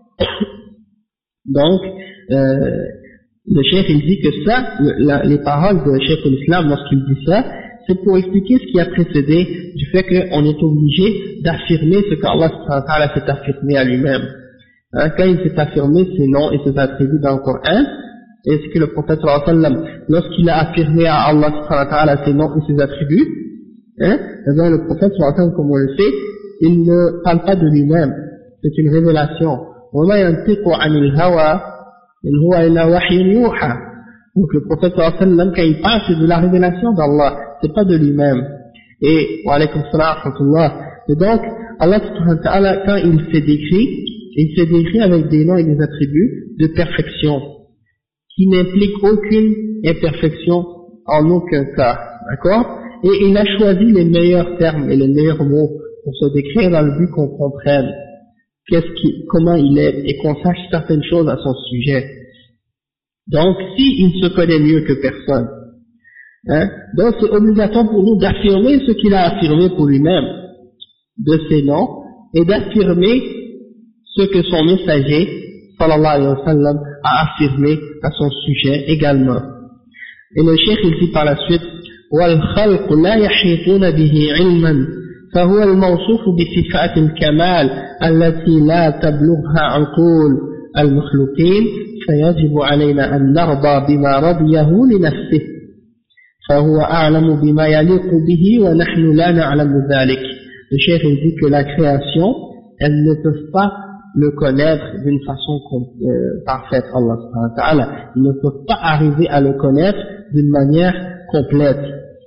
Donc, euh, le cheikh il dit que ça, le, la, les paroles de cheikh l'Islam lorsqu'il dit ça, c'est pour expliquer ce qui a précédé du fait qu'on est obligé d'affirmer ce qu'Allah subhanahu wa ta'ala s'est affirmé à lui-même. Hein, quand il s'est affirmé ses noms et ses attributs dans le Coran, et ce que le prophète sallallahu alayhi wa sallam, lorsqu'il a affirmé à Allah subhanahu wa ta'ala ses noms et ses attributs, hein, eh bien le prophète sallallahu alayhi wa sallam, comme on le sait, il ne parle pas de lui-même, c'est une révélation. وَمَا يَنْتِقُ عَنِ الْهَوَى إِنْ هُوَ إِلَّا وَحْيٌ يُوحَى. Donc le prophète sallallahu alayhi wa sallam, quand il parle, c'est de la révélation d'Allah, c'est pas de lui-même. Et, wa alaykum salam wa rahmatullah. Et donc, Allah subhanahu wa ta'ala, quand il s'est décrit, il s'est décrit avec des noms et des attributs de perfection, qui n'impliquent aucune imperfection en aucun cas. D'accord? Et il a choisi les meilleurs termes et les meilleurs mots pour se décrire dans le but qu'on comprenne qu'est-ce qui, comment il est et qu'on sache certaines choses à son sujet. Donc, s'il se connaît mieux que personne, hein, donc c'est obligatoire pour nous d'affirmer ce qu'il a affirmé pour lui-même de ses noms et d'affirmer ce que son messager sallallahu alayhi wa sallam a affirmé à son sujet également. Et le cheikh il dit par la suite وَالْخَلْقُ لَا يَحِيطُونَ بِهِ عِلْمًا فهو الموصوف بصفات الكمال التي لا تبلغها عقول المخلوقين فيجب علينا أن نرضى بما رضيه لنفسه فهو أعلم بما يليق به ونحن لا نعلم ذلك. Le cheikh il dit que la création, elles ne peuvent pas le connaître d'une façon euh, parfaite, Allah subhanahu wa ta'ala. Ils ne peuvent pas arriver à le connaître d'une manière complète.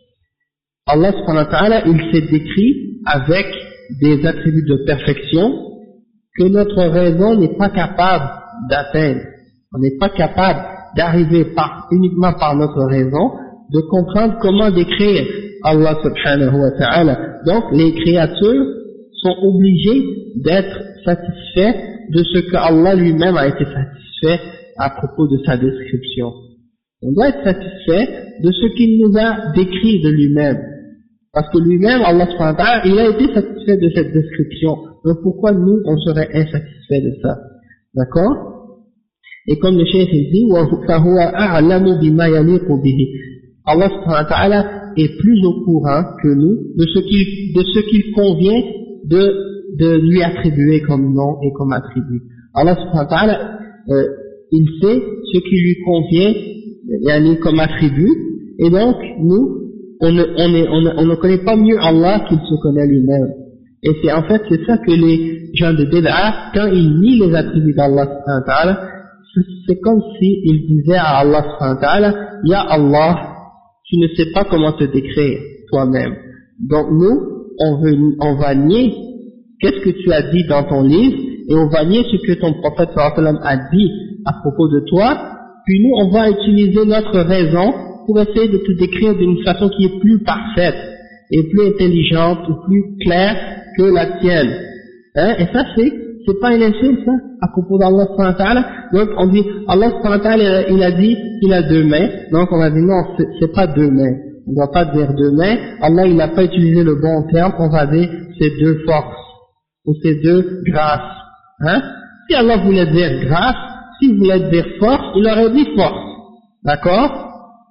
Allah subhanahu wa ta'ala, il s'est décrit avec des attributs de perfection que notre raison n'est pas capable d'atteindre. On n'est pas capable d'arriver par, uniquement par notre raison, de comprendre comment décrire Allah subhanahu wa ta'ala. Donc, les créatures sont obligées d'être satisfaits de ce que Allah lui-même a été satisfait à propos de sa description. On doit être satisfait de ce qu'il nous a décrit de lui-même. Parce que lui-même, Allah subhanahu wa ta'ala, il a été satisfait de cette description. Donc pourquoi nous, on serait insatisfait de ça? D'accord? Et comme le cheikh dit, فَهُوَ أَعْلَمُ بِمَا يَلِيقُ بِهِ. Allah subhanahu wa ta'ala est plus au courant que nous de ce qu'il, de ce qu'il convient de, de lui attribuer comme nom et comme attribut. Allah subhanahu wa ta'ala, euh, il sait ce qui lui convient, yani comme attribut, et donc nous, on ne, on, est, on, ne, on ne connaît pas mieux Allah qu'il se connaît lui-même. Et c'est en fait c'est ça que les gens de Bid'a, quand ils nient les attributs d'Allah subhanahu wa ta'ala, c'est comme s'ils disaient à Allah subhanahu wa ta'ala, Ya Allah, tu ne sais pas comment te décrire toi-même. Donc nous, on, veut, on va nier qu'est-ce que tu as dit dans ton livre, et on va nier ce que ton prophète sallallahu alayhi wa sallam a dit à propos de toi, puis nous on va utiliser notre raison pour essayer de te décrire d'une façon qui est plus parfaite, et plus intelligente, ou plus claire que la tienne. Hein? Et ça c'est, c'est pas une insulte ça, à propos d'Allah subhanahu wa ta'ala. Donc on dit, Allah subhanahu wa ta'ala il a dit qu'il a deux mains, donc on va dire non, c'est, c'est pas deux mains. On ne doit pas dire deux mains, Allah il n'a pas utilisé le bon terme, on va dire c'est deux forces, ou c'est deux grâces. Hein? Si Allah voulait dire grâce, s'il voulait dire force, il aurait dit force. D'accord?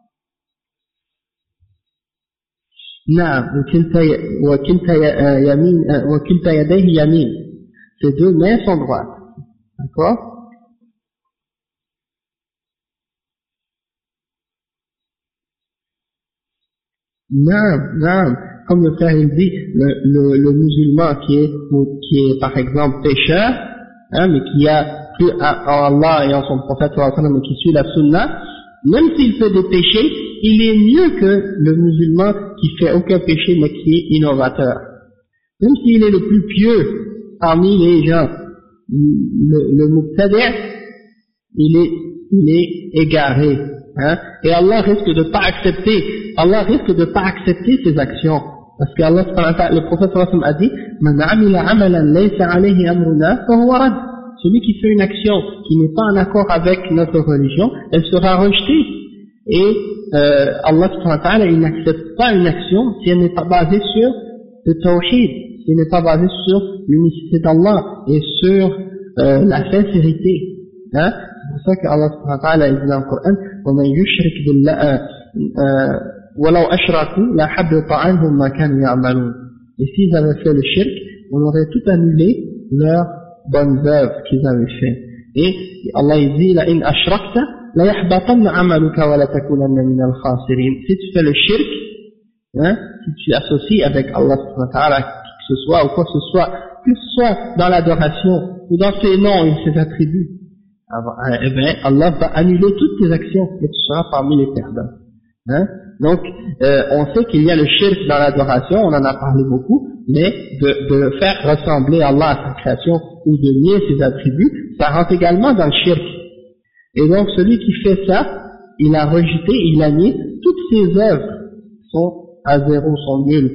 نعم وكلتا يمين وكلتا يديه يمين. Ces deux mains sont droites. D'accord? Non, non. Comme le frère il dit, le, le, le musulman qui est, qui est par exemple pécheur, hein, mais qui a cru en Allah et en son prophète sallallahu alayhi wa sallam, mais qui suit la sunna, même s'il fait des péchés, il est mieux que le musulman qui fait aucun péché mais qui est innovateur. Même s'il est le plus pieux parmi les gens, le, le muqtadi', il est, il est égaré. Hein? Et Allah risque de pas accepter, Allah risque de pas accepter ses actions. Parce que Allah, le prophète sallallahu alayhi wa sallam a dit, Man amila amalan laysa alayhi amruna fahuwa rad. Celui qui fait une action qui n'est pas en accord avec notre religion, elle sera rejetée. Et euh, Allah subhanahu wa ta'ala, il n'accepte pas une action si elle n'est pas basée sur le tawhid, si elle n'est pas basée sur l'unicité d'Allah et sur euh, la sincérité. Hein? C'est pour ça qu'Allah subhanahu wa ta'ala dit dans le Coran, وَمَنْ يُشْرِكْ بِاللَّهِ وَلَوْ أَشْرَكُوا لَحَبِطَ عَنْهُمْ مَا كَانُوا يَعْمَلُونَ. Et s'ils avaient fait le shirk, on aurait tout annulé leurs bonnes œuvres qu'ils avaient fait. Et Allah dit, la in ashrakta la yahbatanna amaluka wa la takunanna min al-khasirin. Si tu fais le shirk, hein, si tu associes avec Allah subhanahu wa ta'ala, qui que ce soit, ou quoi que ce soit, que ce soit dans l'adoration, ou dans ses noms et ses attributs, eh bien, Allah va annuler toutes tes actions et tu seras parmi les perdants. Hein? Donc, euh, on sait qu'il y a le shirk dans l'adoration, on en a parlé beaucoup, mais de, de faire ressembler Allah à sa création ou de nier ses attributs, ça rentre également dans le shirk. Et donc, celui qui fait ça, il a rejeté, il a nié, toutes ses œuvres sont à zéro, sont nulles.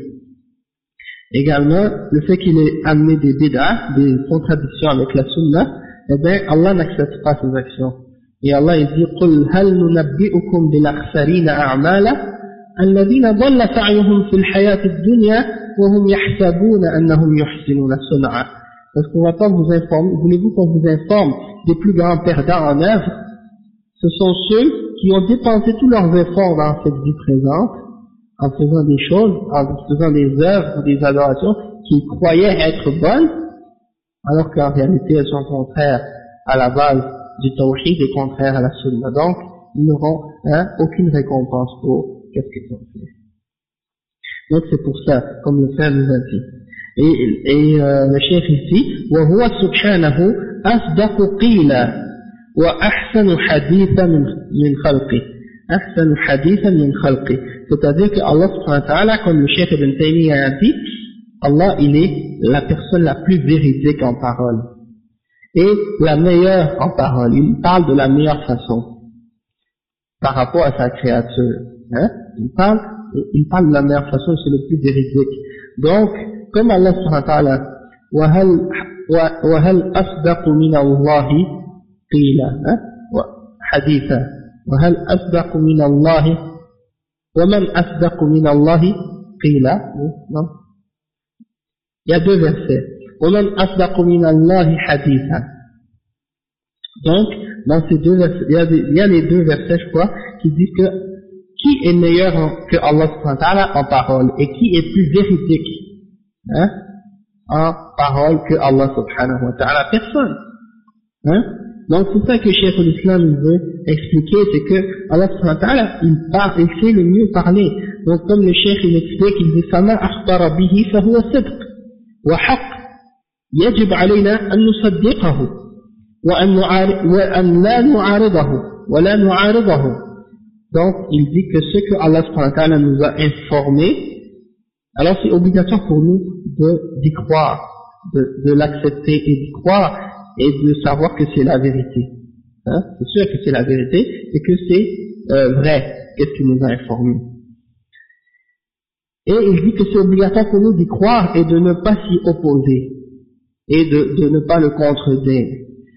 Également, le fait qu'il ait amené des bid'ah, des contradictions avec la sunna, eh bien, Allah n'accepte pas ses actions. Et Allah il dit قُلْ هَلْ نُنَبِّئُكُمْ بِالْأَخْسَرِينَ أَعْمَالًا الَّذِينَ ضَلَّ سَعْيُهُمْ فِي الْحَيَاةِ الدُّنْيَا وَهُمْ يَحْسَبُونَ أَنَّهُمْ يُحْسِنُونَ صُنْعًا. Parce qu'on va pas vous informer, voulez-vous qu'on vous informe des plus grands perdants en œuvre? Ce sont ceux qui ont dépensé tous leurs efforts dans cette vie présente, en faisant des choses, en faisant des œuvres ou des adorations qu'ils croyaient être bonnes, alors qu'en réalité elles sont contraires à la base du tawhid et contraires à la sunna. Donc, ils n'auront hein, aucune récompense pour qu'est-ce qu'ils ont fait. Donc c'est pour ça, comme le frère nous a dit. Et, et euh, le chef ici, وهو سبحانه أصدق قيلا وأحسن حديثا من من خلقه أحسن حديثا من خلقه. C'est-à-dire que Allah subhanahu wa ta'ala, comme le chef Ibn Taymiyyah a dit, Allah il est la personne la plus véridique en parole et la meilleure en parole. Il parle de la meilleure façon par rapport à sa créature. Hein? Il parle, il parle de la meilleure façon et c'est le plus véridique. Donc, comme Allah subhanahu wa ta'ala, وَهَلْ وَهَلْ أَصْدَقُ مِنَ اللَّهِ قِيلًا حديثا وَهَلْ أَصْدَقُ مِنَ اللَّهِ وَمَنْ أَصْدَقُ مِنَ اللَّهِ قِيلًا. Non. Il y a deux versets. وَمَنْ أَصْدَقُ مِنَ اللَّهِ حَدِيثًا. Donc, dans ces deux versets, il y a, des, il y a les deux versets, je crois, qui disent que qui est meilleur que Allah subhanahu wa ta'ala en parole et qui est plus véridique, hein, en parole que Allah subhanahu wa ta'ala. Personne. Hein? Donc c'est ça que Cheikh l'Islam veut expliquer, c'est que Allah subhanahu wa ta'ala, il parle, il sait le mieux parler. Donc comme le Cheikh il explique, il dit فَمَا أَخْبَرَ بِهِ فَهُوَ صِدْقٌ وَحَقٌّ يجب علينا أن نصدقه وأن لا نعارضه ولا نعارضه. Donc, il dit que ce que Allah subhanahu wa ta'ala nous a informé, alors c'est obligatoire pour nous de, d'y croire, de, de l'accepter et d'y croire et de savoir que c'est la vérité. Hein? C'est sûr que c'est la vérité et que c'est euh, vrai, qu'est-ce qu'il nous a informé. Et il dit que c'est obligatoire pour nous d'y croire et de ne pas s'y opposer et de, de ne pas le contredire.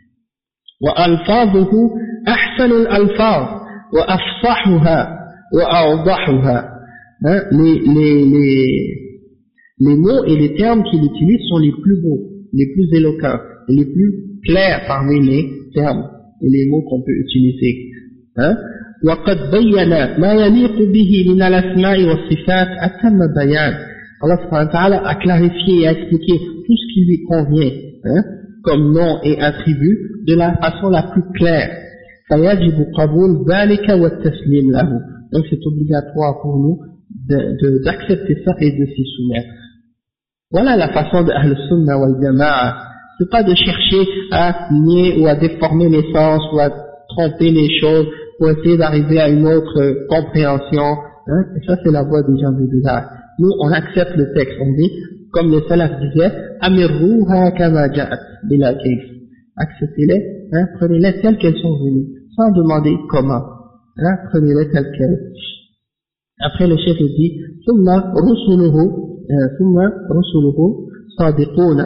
وَأَلْفَاظُهُ أَحْسَنُ الْأَلْفَاظِ وأفصحها وأوضحها. Hein, les, les, les, les mots et les termes qu'il utilise sont les plus beaux, les plus éloquents, et les plus clairs parmi les termes et les mots qu'on peut utiliser. Hein? وقد بين ما يليق به من الأسماء والصفات أتم بيان. Allah subhanahu wa ta'ala a clarifié et a expliqué tout ce qui lui convient, hein, comme nom et attribut de la façon la plus claire. فيجب قبول ذلك والتسليم له. Donc c'est obligatoire pour nous de, de, d'accepter ça et de s'y soumettre. Voilà la façon de Ahl Sunnah wal Jama'a. C'est pas de chercher à nier ou à déformer les sens ou à tromper les choses pour essayer d'arriver à une autre compréhension. Hein? Et ça c'est la voie des gens de Bid'ah. Nous on accepte le texte, on dit, comme les salaf disaient, amirruha kama ja'at bila kayf. Acceptez-les, hein, prenez-les telles qu'elles sont venues, sans demander comment, hein, prenez-les telles quelles. Après le chef dit, thumma rusuluhu, thumma rusuluhu sadiquna,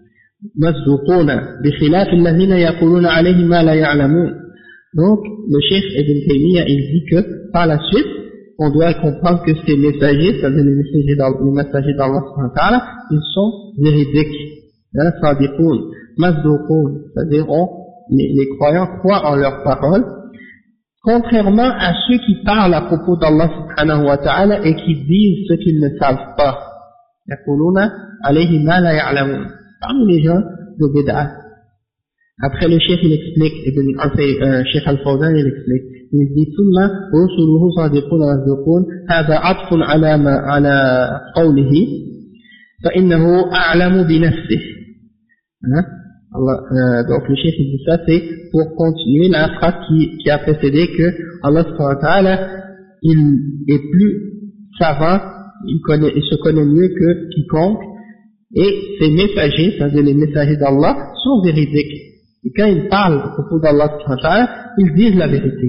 masduquna, bi khilaf alladhina yaquluna alayhi ma la ya'lamun. Donc, le chef Ibn Taymiyyah, il dit que, par la suite, on doit comprendre que ces messagers, c'est-à-dire les messagers d'Allah, les messagers d'Allah, ils sont véridiques, hein, sadiqun, masduqun, c'est-à-dire on, les, les croyants croient en leurs paroles, contrairement à ceux qui parlent à propos d'Allah subhanahu wa ta'ala et qui disent ce qu'ils ne savent pas. Yaquluna alayhi ma la ya'lamun. Parmi les gens de Bid'ah. Après le chef il explique, Ibn euh, Cheikh Al-Fawzan il explique, il dit thumma rusuluhu sadiqun masduqun hadha atfun ala ma ala qawlihi fa innahu a'lamu bi nafsihi. Hein? Allah, euh, donc le chef il dit ça, c'est pour continuer la phrase qui, qui a précédé que Allah subhanahu wa ta'ala il est plus savant, il, connaît, il se connaît mieux que quiconque, et ses messagers, c'est-à-dire les messagers d'Allah, sont véridiques. Et quand ils parlent à propos d'Allah subhanahu wa ta'ala, ils disent la vérité.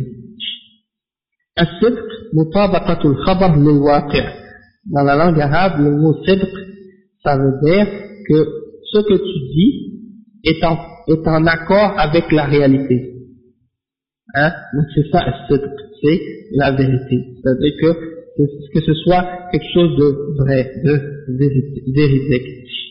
As-sidq mutabaqatul khabar lil waqi'. Dans la langue arabe, le mot sidq, ça veut dire que ce que tu dis est en, est en accord avec la réalité. Hein? Donc c'est ça, c'est la vérité. C'est-à-dire que, que, que ce soit quelque chose de vrai, de véridique.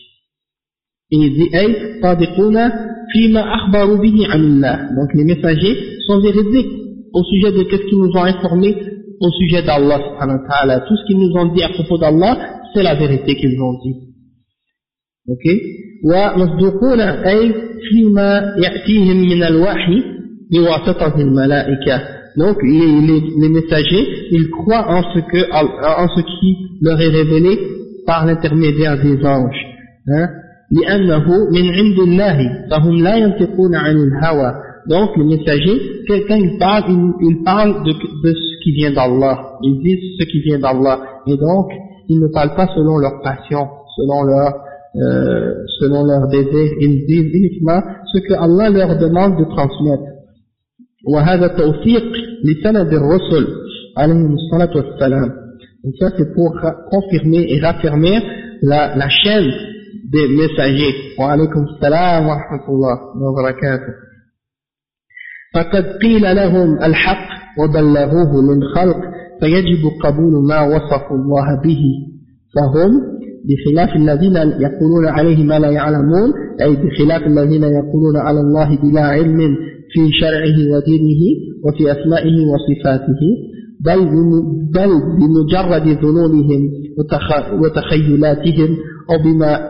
Et il dit, hey, sadiquna fima akhbaru bihi anillah. Donc les messagers sont véridiques au sujet de qu'est-ce qu'ils nous ont informé au sujet d'Allah subhanahu wa ta'ala. Tout ce qu'ils nous ont dit à propos d'Allah, c'est la vérité qu'ils ont dit. Ok? ومصدوقون أي فيما يأتيهم من الوحي بواسطة الملائكة. Donc les, les, les messagers, ils croient en ce que en ce qui leur est révélé par l'intermédiaire des anges. hein, لأنه من عند الله فهم لا ينطقون عن الهوى. Donc les messagers, quand ils parlent, ils, ils parlent de, de ce qui vient d'Allah, ils disent ce qui vient d'Allah, et donc ils ne parlent pas selon leur passion, selon leur euh, selon leur désir, ils disent uniquement ce que Allah leur demande de transmettre. وهذا توثيق لسند الرسل عليهم الصلاة والسلام. Donc ça c'est pour confirmer et raffirmer la, la chaîne des messagers. Wa alaykum salam wa rahmatullah wa barakatuh. فقد قيل لهم الحق وبلغوه للخلق فيجب قبول ما وصفوا الله به فهم بخلاف الذين يقولون عليه ما لا يعلمون أي بخلاف الذين يقولون على الله بلا علم في شرعه ودينه وفي أسمائه وصفاته بل بل بمجرد ظنونهم وتخيلاتهم أو بما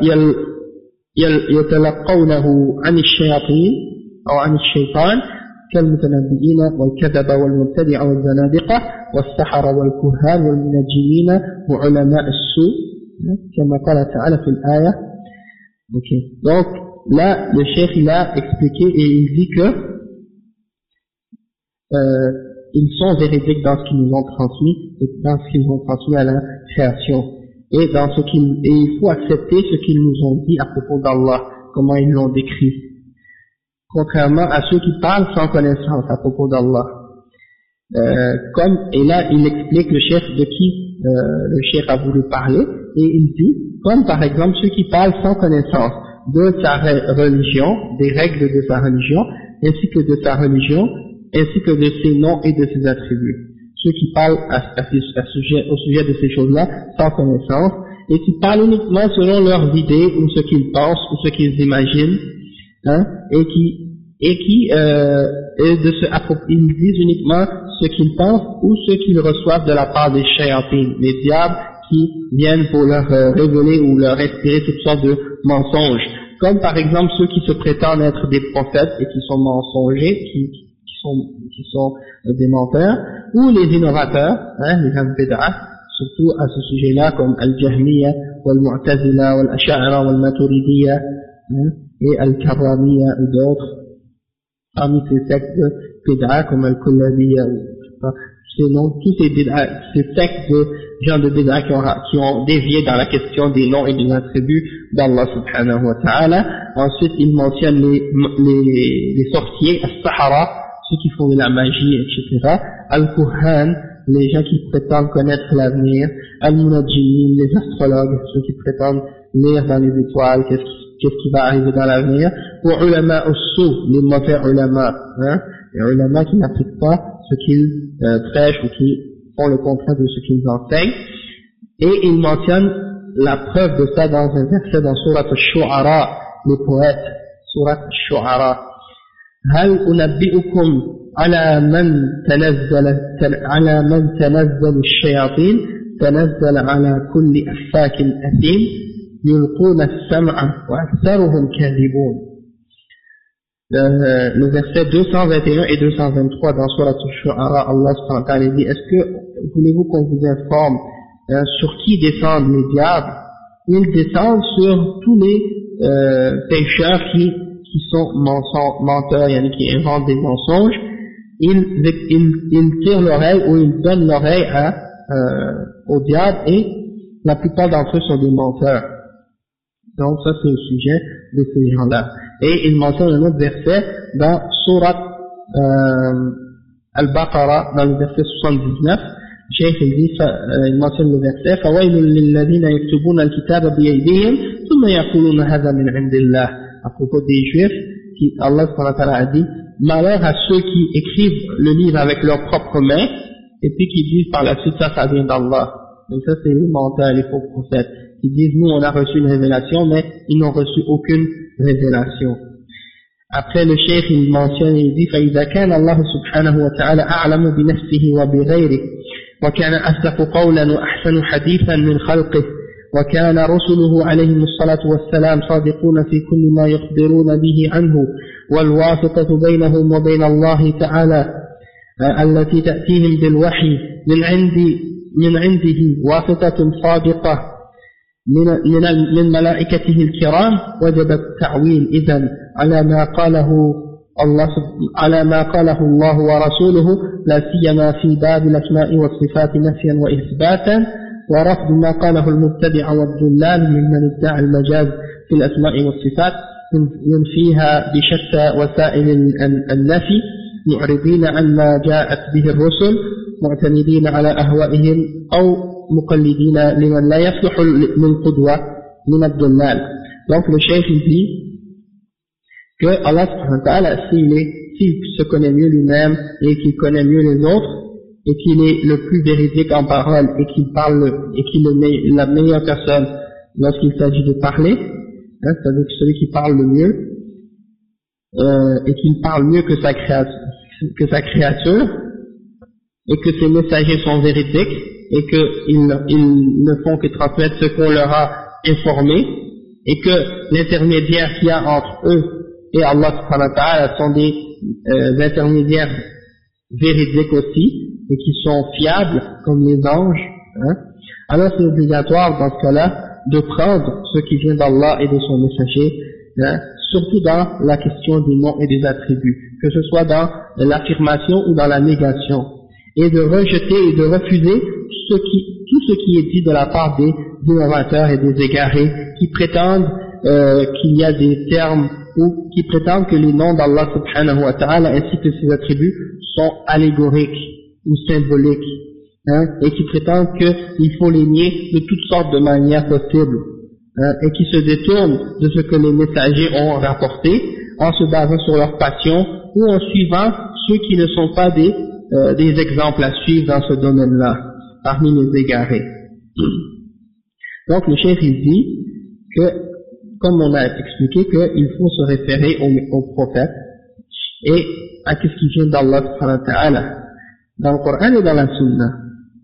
يتلقونه عن الشياطين أو عن الشيطان كالمتنبئين والكذب والمبتدع والزنادقة والسحرة والكهان والمنجمين وعلماء السوء كما قال تعالى في الآية. Ok. Donc là le cheikh il a expliqué et il dit que euh, ils sont véridiques dans ce qu'ils nous ont transmis et dans ce qu'ils ont transmis à la création et dans ce qu'ils et il faut accepter ce qu'ils nous ont dit à propos d'Allah, comment ils l'ont décrit, contrairement à ceux qui parlent sans connaissance à propos d'Allah. Euh, comme et là il explique le chef de qui euh, le chef a voulu parler et il dit comme par exemple ceux qui parlent sans connaissance de sa religion, des règles de sa religion ainsi que de sa religion ainsi que de ses noms et de ses attributs, ceux qui parlent à, à, à sujet, au sujet de ces choses-là sans connaissance et qui parlent uniquement selon leurs idées ou ce qu'ils pensent ou ce qu'ils imaginent, hein, et qui et qui euh, et de ce, ils disent uniquement ce qu'ils pensent ou ce qu'ils reçoivent de la part des shayatines, les diables qui viennent pour leur euh, révéler ou leur inspirer toutes sortes de mensonges, comme par exemple ceux qui se prétendent être des prophètes et qui sont mensongers, qui, qui sont qui sont euh, des menteurs, ou les innovateurs, hein, les al-bid'ah, surtout à ce sujet-là comme al-jahmiyya, wal-mu'tazila, wal-ash'ara, wal-maturidiyya, hein, et al-karramiyya ou d'autres. Parmi ces sectes de bid'a comme al-kullabiyya, sinon tous ces bid'a, ces sectes de gens de bid'a qui ont, qui ont dévié dans la question des noms et des attributs d'Allah subhanahu wa ta'ala. Ensuite il mentionne les, les, les sorciers, as-sahara, ceux qui font de la magie, et cetera, al-kuhan, les gens qui prétendent connaître l'avenir, al-munajjimin, les astrologues, ceux qui prétendent lire dans les étoiles, qu'est-ce qui qu'est-ce qui va arriver dans l'avenir, ou ulama au-sou, les mauvais ulama, hein, les ulama qui n'appliquent pas ce qu'ils euh, prêchent ou qui font le contraire de ce qu'ils enseignent, et il mentionne la preuve de ça dans un verset dans Surat al-Shu'ara, les poètes, Surat al-Shu'ara. هل أنبئكم على من تنزل على من تنزل الشياطين تنزل على كل أفاك أثيم يلقون السمع وأكثرهم كاذبون. Euh, le verset deux cent vingt et un et deux cent vingt-trois dans Surat al-Shu'ara, Allah subhanahu wa ta'ala dit: est-ce que voulez-vous qu'on vous informe euh, sur qui descendent les diables? Ils descendent sur tous les euh, pécheurs qui, qui sont menteurs, yani qui inventent des mensonges. Ils, ils, ils tirent l'oreille ou ils donnent l'oreille à, euh, au diable, et la plupart d'entre eux sont des menteurs. Donc ça c'est le sujet de ces gens-là. Et il mentionne un autre verset dans Surat euh, Al-Baqarah, dans le verset soixante-dix-neuf. Cheikh il dit, il mentionne le verset: فَوَيْلٌ لِلَّذِينَ يَكْتُبُونَ الْكِتَابَ بِأَيْدِيهِمْ ثُمَّ يَقُولُونَ هَذَا مِنْ عِنْدِ اللَّهِ. À propos des Juifs, qui, Allah subhanahu wa ta'ala a dit: malheur à ceux qui écrivent le livre avec leurs propres mains et puis qui disent par la suite ça, ça vient d'Allah. Donc ça c'est les menteurs, les faux prophètes. Ils disent nous on a reçu une révélation, mais ils n'ont reçu aucune révélation. Après le cheikh il mentionne et il dit: فإذا كان الله سبحانه وتعالى أعلم بنفسه وبغيره وكان أصدق قولا وأحسن حديثا من خلقه وكان رسله عليهم الصلاة والسلام صادقون في كل ما يخبرون به عنه والواسطة بينهم وبين الله تعالى التي تأتيهم بالوحي من عند من عنده واسطة صادقة من من ملائكته الكرام وجب التعويل إذن على ما قاله الله على ما قاله الله ورسوله لا سيما في باب الأسماء والصفات نفيا وإثباتا ورفض ما قاله المبتدع والضلال ممن ادعى المجاز في الأسماء والصفات ينفيها بشتى وسائل النفي معرضين عن ما جاءت به الرسل معتمدين على أهوائهم أو مقلدين لمن لا يصلح من قدوة من الضلال. Donc le cheikh il dit que Allah subhanahu wa ta'ala, s'il est, s'il se connaît mieux lui-même et qu'il connaît mieux les autres et qu'il est le plus véridique en parole et qu'il parle et qu'il est la meilleure personne lorsqu'il s'agit de parler, hein, c'est-à-dire celui qui parle le mieux euh, et qu'il parle mieux que sa créature, que sa créature et que ses messagers sont véridiques et qu'ils ils ne font que transmettre ce qu'on leur a informé et que l'intermédiaire qu'il y a entre eux et Allah subhanahu wa ta'ala sont des euh, intermédiaires véridiques aussi et qui sont fiables comme les anges, hein. Alors c'est obligatoire dans ce cas-là de prendre ce qui vient d'Allah et de son messager, hein, surtout dans la question des noms et des attributs, que ce soit dans l'affirmation ou dans la négation, et de rejeter et de refuser tout ce qui, tout ce qui est dit de la part des innovateurs et des égarés qui prétendent euh, qu'il y a des termes ou qui prétendent que les noms d'Allah subhanahu wa ta'ala ainsi que ses attributs sont allégoriques ou symboliques, hein, et qui prétendent qu'il faut les nier de toutes sortes de manières possibles, hein, et qui se détournent de ce que les messagers ont rapporté en se basant sur leur passion ou en suivant ceux qui ne sont pas des, euh, des exemples à suivre dans ce domaine-là, parmi les égarés. Donc le cheikh il dit que, comme on a expliqué, qu'il faut se référer au, au prophète et à ce qui vient d'Allah subhanahu wa ta'ala, dans le Coran et dans la Sunna.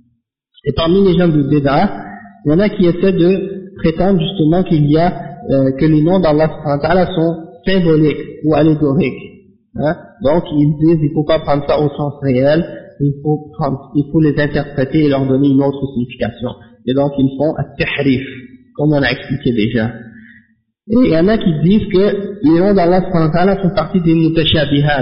Et parmi les gens de Bid'ah, il y en a qui essaient de prétendre justement qu'il y a, euh, que les noms d'Allah subhanahu wa ta'ala sont symboliques ou allégoriques. Hein? Donc ils disent il ne faut pas prendre ça au sens réel, il faut, prendre, il faut les interpréter et leur donner une autre signification. Et donc ils font at-tahrif, comme on a expliqué déjà. Et il y en a qui disent que les noms d'Allah subhanahu wa ta'ala font partie des mutashabihat.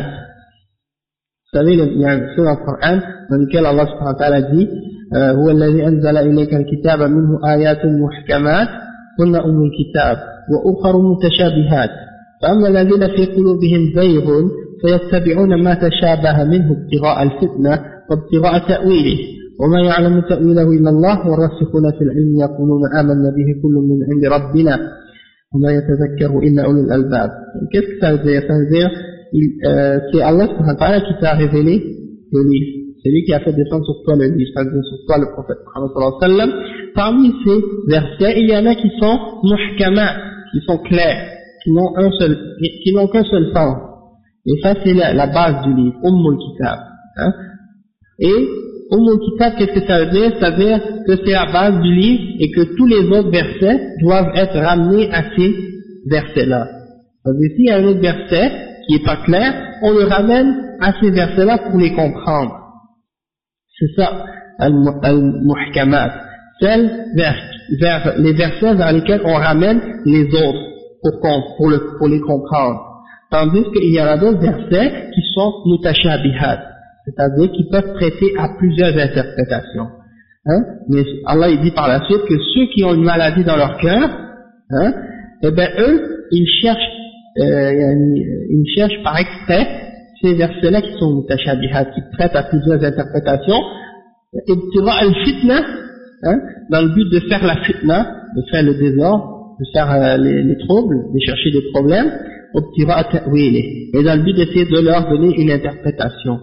Vous savez, il y a un verset dans le Coran dans lequel Allah subhanahu wa ta'ala dit هو الذي أنزل إليك الكتاب منه آيات محكمات هن أم الكتاب وأخر متشابهات فأما الذين في قلوبهم زيغ فيتبعون ما تشابه منه ابتغاء الفتنة وابتغاء تأويله وما يعلم تأويله إلا الله والراسخون في العلم يقولون آمنا به كل من عند ربنا وما يتذكر إلا أولو الألباب. Qu'est-ce que ça veut dire? Ça veut dire euh, c'est Allah subhanahu wa ta'ala qui t'a révélé le livre. C'est lui qui a fait descendre sur toi le livre, c'est-à-dire sur toi le prophète Muhammad sallallahu alayhi wa sallam. Parmi ces versets, il y en a qui sont muhkamat, qui sont clairs, qui n'ont un seul, qui n'ont qu'un seul sens. Et ça c'est la, la base du livre, Ummul Kitab. Hein? Et Ummul Kitab, qu'est-ce que ça veut dire? Ça veut dire que c'est la base du livre et que tous les autres versets doivent être ramenés à ces versets-là. C'est-à-dire s'il y a un autre verset qui est pas clair, on le ramène à ces versets-là pour les comprendre. C'est ça, al-muhkamat, celles vers, vers les versets vers lesquels on ramène les autres pour, pour, le, pour les comprendre. Tandis qu'il y en a d'autres versets qui sont mutashabihat, c'est-à-dire qui peuvent prêter à plusieurs interprétations. Hein? Mais Allah il dit par la suite que ceux qui ont une maladie dans leur cœur, hein, eh ben eux, ils cherchent, euh, ils cherchent par exprès ces versets-là qui sont mutashabihat, qui prêtent à plusieurs interprétations, ibtira al-fitna, hein, dans le but de faire la fitna, de faire le désordre, de faire euh, les, les troubles, de chercher des problèmes, ibtira ta'wili, et dans le but d'essayer de leur donner une interprétation.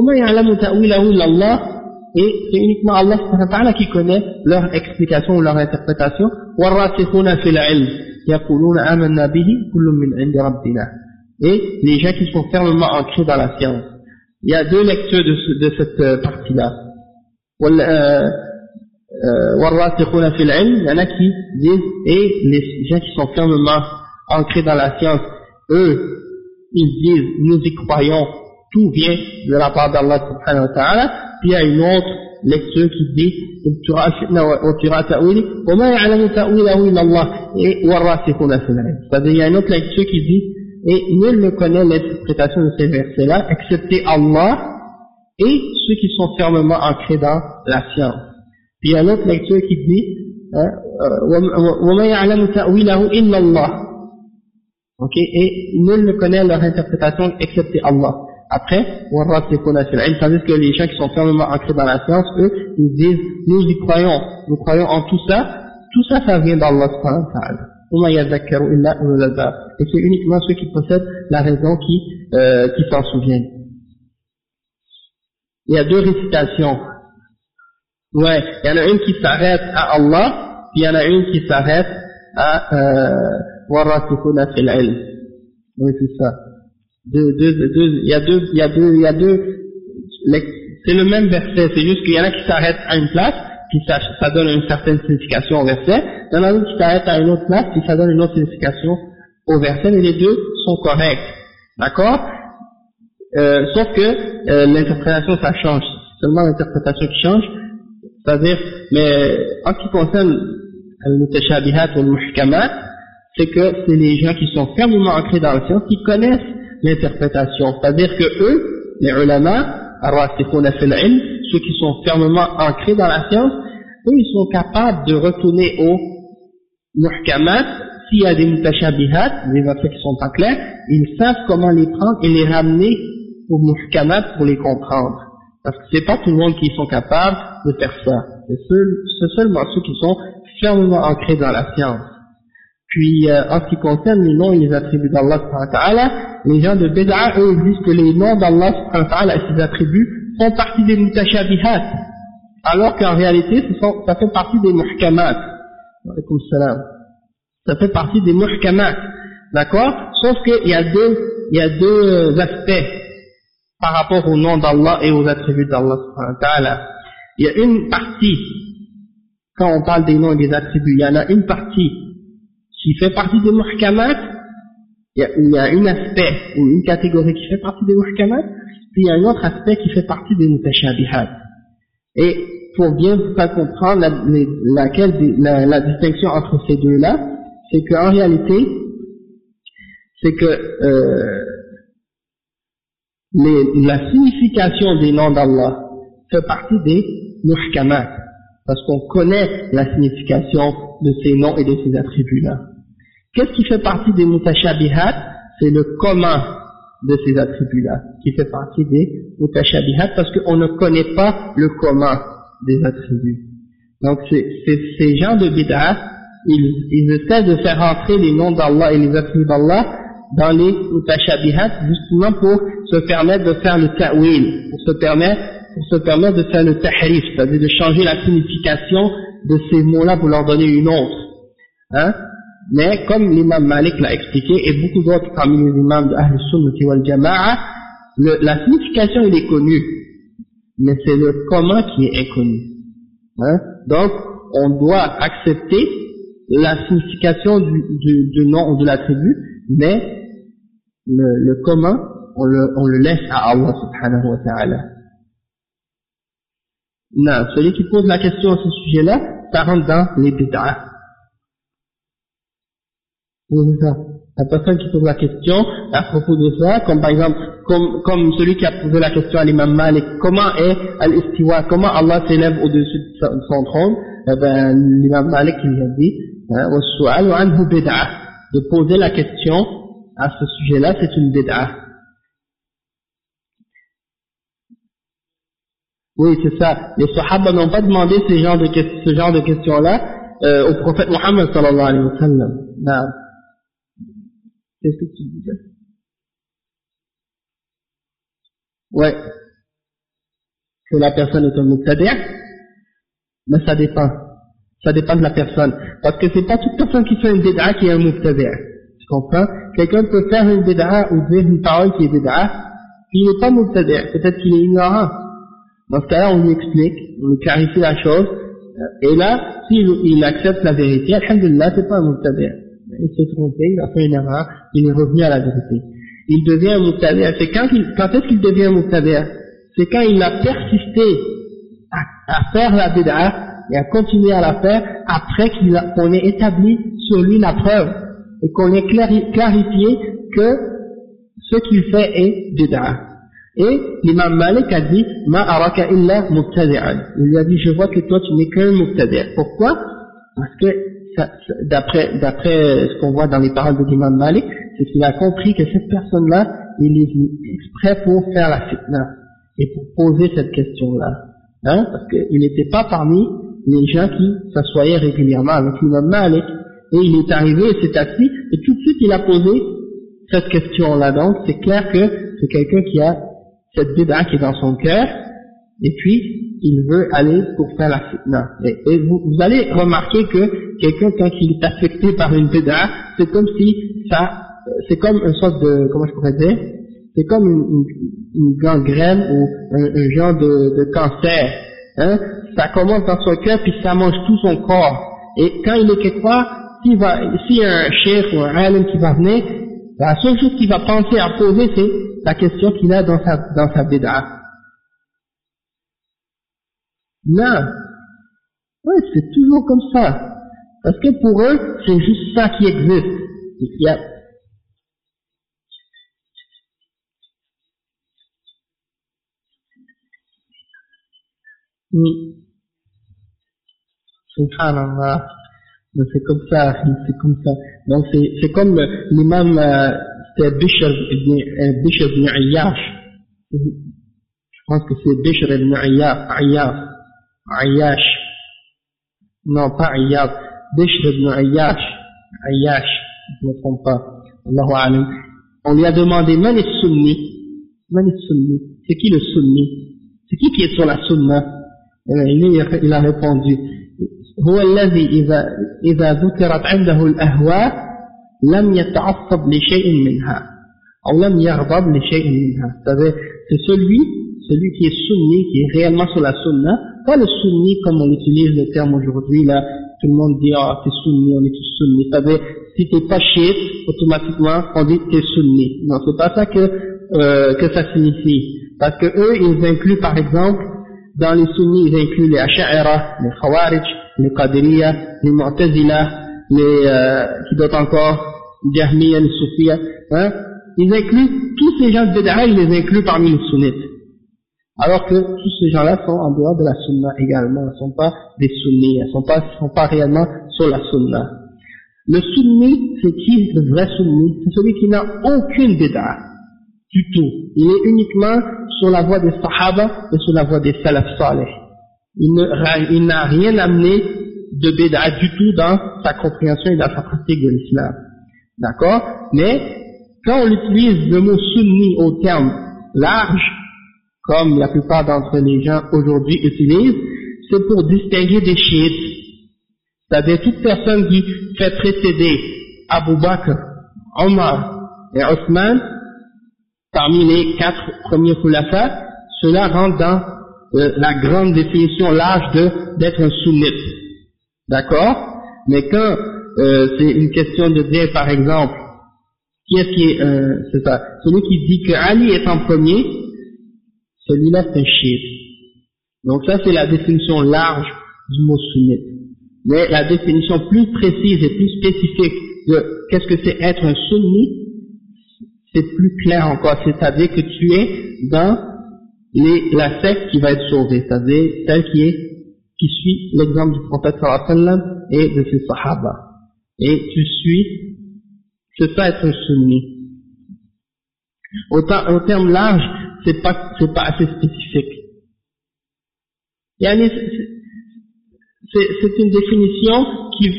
Et c'est uniquement Allah subhanahu wa ta'ala qui connaît leur explication ou leur interprétation. Et les gens qui sont fermement ancrés dans la science. Il y a deux lectures de, ce, de cette euh, partie-là. Il y en a qui disent, et les gens qui sont fermement ancrés dans la science, eux, ils disent, nous y croyons, tout vient de la part d'Allah subhanahu wa ta'ala. Puis il y a une autre lecture qui dit c'est-à-dire il y a une autre lecture qui dit et nul ne connaît l'interprétation de ces versets-là excepté Allah et ceux qui sont fermement ancrés dans la science. Puis il y a une autre lecture qui dit وَمَا يَعْلَمُ تَأْوِيلَهُ إِلَّا اللَّهُ. Ok, et nul ne connaît leur interprétation excepté Allah. Après, tandis que les gens qui sont fermement ancrés dans la science, eux, ils disent, nous y croyons, nous croyons en tout ça, tout ça, ça vient d'Allah subhanahu wa ta'ala. Et c'est uniquement ceux qui possèdent la raison qui, euh, qui s'en souviennent. Il y a deux récitations. Ouais, il y en a une qui s'arrête à Allah, puis il y en a une qui s'arrête à Warrasikuna fil ilm. Oui, c'est ça. Deux, deux, deux, il y a deux, il y a deux, il y a deux, c'est le même verset, c'est juste qu'il y en a qui s'arrêtent à une place, puis ça, ça donne une certaine signification au verset, il y en a une qui s'arrête à une autre place, puis ça donne une autre signification au verset, mais les deux sont corrects. D'accord? Euh, sauf que, euh, l'interprétation ça change, c'est seulement l'interprétation qui change, c'est-à-dire, mais en ce qui concerne al-mutashabihat ou al-muhkamat, c'est que c'est les gens qui sont fermement ancrés dans la science, qui connaissent l'interprétation, c'est-à-dire que eux, les ulama, ar-rasikhuna fil ilm, ceux qui sont fermement ancrés dans la science, eux ils sont capables de retourner aux muhkamat, s'il y a des mutashabihat, des versets qui sont pas clairs, ils savent comment les prendre et les ramener aux muhkamat pour les comprendre. Parce que c'est pas tout le monde qui sont capables de faire ça. C'est, seul, c'est seulement ceux qui sont fermement ancrés dans la science. Puis, euh, en ce qui concerne les noms et les attributs d'Allah subhanahu wa ta'ala, les gens de Bid'a, eux, disent que les noms d'Allah subhanahu wa ta'ala et ses attributs font partie des mutashabihat. Alors qu'en réalité, ce sont, ça fait partie des muhkamat. Alaykoum salam. Ça fait partie des muhkamat. D'accord? Sauf qu'il y a deux, il y a deux aspects par rapport aux noms d'Allah et aux attributs d'Allah subhanahu wa ta'ala. Il y a une partie, quand on parle des noms et des attributs, il y en a une partie qui fait partie des muhkamat, il y a, il y a un aspect ou une catégorie qui fait partie des muhkamat, puis il y a un autre aspect qui fait partie des mutashabihat. Et pour bien vous faire comprendre la, laquelle, la, la distinction entre ces deux-là, c'est qu'en réalité, c'est que euh, les, la signification des noms d'Allah fait partie des muhkamat, parce qu'on connaît la signification de ces noms et de ces attributs-là. Qu'est-ce qui fait partie des mutashabihat? C'est le comment de ces attributs-là, qui fait partie des mutashabihat, parce qu'on ne connaît pas le comment des attributs. Donc c'est, c'est, ces gens de bid'a, ils, ils essaient de faire entrer les noms d'Allah et les attributs d'Allah dans les mutashabihat, justement pour se permettre de faire le ta'wil, pour se permettre, pour se permettre de faire le tahrif, c'est-à-dire de changer la signification de ces mots-là pour leur donner une autre. Hein? Mais comme l'imam Malik l'a expliqué, et beaucoup d'autres parmi les imams de Ahl Sunnati wal Jama'a, la signification elle est connue, mais c'est le comment qui est inconnu. Hein? Donc, on doit accepter la signification du, du, du nom ou de l'attribut, mais le, le comment, on le, on le laisse à Allah subhanahu wa ta'ala. Non, celui qui pose la question à ce sujet-là, ça rentre dans les bid'ah. C'est ça. La personne qui pose la question à propos de ça, comme par exemple, comme, comme celui qui a posé la question à l'imam Malik, comment est al-istiwa, comment Allah s'élève au-dessus de son trône, eh ben, l'imam Malik il a dit, hein, was-su'alu anhu bid'ah, de poser la question à ce sujet-là, c'est une bid'ah. Oui, c'est ça. Les Sahaba n'ont pas demandé ce genre de, ce genre de questions-là euh, au prophète Mohammed sallallahu alayhi wa sallam. Non. Qu'est-ce que tu disais? Ouais. Que la personne est un mubtadi', mais ça dépend. Ça dépend de la personne. Parce que c'est pas toute personne qui fait une bid'a qui est un mubtadi'. Tu comprends? Quelqu'un peut faire une bid'a ou dire une parole qui est bid'a, puis il n'est pas mubtadi'. Peut-être qu'il est ignorant. Dans ce cas-là, on lui explique, on lui clarifie la chose, et là, s'il il accepte la vérité, alhamdulillah, c'est pas un mubtadi'. Il s'est trompé, il a fait une erreur, il est revenu à la vérité. Il devient un mubtadi'. C'est quand, il, quand est-ce qu'il devient un mubtadi'? C'est quand il a persisté à, à faire la bid'a et à continuer à la faire après qu'il a, qu'on ait établi sur lui la preuve et qu'on ait clari, clarifié que ce qu'il fait est bid'a. Et l'imam Malik a dit ma araka illa mubtadi'an. Il lui a dit je vois que toi tu n'es qu'un mubtadi'. Pourquoi? Parce que ça, ça, d'après d'après ce qu'on voit dans les paroles de l'imam Malik, c'est qu'il a compris que cette personne-là, il est venu exprès pour faire la fitna et pour poser cette question-là, hein, parce qu'il n'était pas parmi les gens qui s'assoyaient régulièrement avec l'imam Malik. Et il est arrivé, il s'est assis et tout de suite il a posé cette question-là. Donc c'est clair que c'est quelqu'un qui a cette bid'a qui est dans son cœur, et puis il veut aller pour faire la fitna. Et, et vous, vous allez remarquer que quelqu'un, quand il est affecté par une bid'a, c'est comme si ça, c'est comme une sorte de, comment je pourrais dire, c'est comme une, une, une gangrène ou un, un genre de, de cancer. Hein? Ça commence dans son cœur, puis ça mange tout son corps. Et quand il est quelque part, s'il va, s'il y a un cheikh ou un alim qui va venir, la seule chose qu'il va penser à poser, c'est la question qu'il a dans sa, dans sa bid'a. Non. Oui, c'est toujours comme ça. Parce que pour eux, c'est juste ça qui existe. Il y a... Oui. Subhanallah. C'est comme ça, c'est comme ça. Donc c'est, c'est comme l'imam, euh, c'était Bishr ibn, Bishr ibn Ayyash. Je pense que c'est Bishr ibn Ayyash. Ayyash. Non, pas Ayyash. Bishr ibn Ayyash. Ayyash. Je ne me trompe pas. Allahu alam. On lui a demandé, Man est sunni? Man est sunni? C'est qui le sunni? C'est qui qui est sur la sunna? Et il a répondu, هو الذي إذا إذا ذكرت عنده الأهواء لم يتعصب لشيء منها أو لم يغضب لشيء منها. C'est-à-dire, c'est celui, celui qui est sunni, qui est réellement sur la sunna, pas le sunni comme on utilise le terme aujourd'hui, là, tout le monde dit, ah, oh, t'es sunni, on est tous sunni. C'est-à-dire, si t'es pas chiite, automatiquement, on dit que t'es sunni. Non, c'est pas ça que, euh, que ça signifie. Parce que eux, ils incluent, par exemple, dans les sunnis, ils incluent les asha'ira, les khawarij, les qadiriya, les mu'tazila, les, euh, qui d'autres encore, jahmiya, les soufia, hein, ils incluent tous ces gens de bid'a, ils les incluent parmi les sunnites. Alors que tous ces gens-là sont en dehors de la sunna également, ils ne sont pas des sunnis, ils ne sont pas, sont pas réellement sur la sunna. Le sunni, c'est qui le vrai sunni? C'est celui qui n'a aucune bid'a du tout. Il est uniquement sur la voie des sahaba et sur la voie des salaf salih. Il, ne, il n'a rien amené de bid'a du tout dans sa compréhension et dans sa pratique de l'islam. D'accord? Mais quand on utilise le mot sunni au terme large, comme la plupart d'entre les gens aujourd'hui utilisent, c'est pour distinguer des chiites. C'est-à-dire toute personne qui fait précéder Abu Bakr, Omar et Othman parmi les quatre premiers khulafa, cela rentre dans euh, la grande définition large de d'être un sunnite. D'accord? Mais quand euh, c'est une question de dire, par exemple, qui est-ce qui est, euh, c'est ça, celui qui dit que Ali est en premier, celui-là c'est un chiite. Donc ça c'est la définition large du mot sunnite. Mais la définition plus précise et plus spécifique de qu'est-ce que c'est être un sunni, c'est plus clair encore, c'est-à-dire que tu es dans les, la secte qui va être sauvée, c'est-à-dire celle qui est, qui suit l'exemple du prophète sallallahu alayhi wa sallam et de ses sahaba. Et tu suis, c'est ça être un sunni. Au, au terme large, c'est pas, c'est pas assez spécifique. Yani, c'est, c'est une définition qui,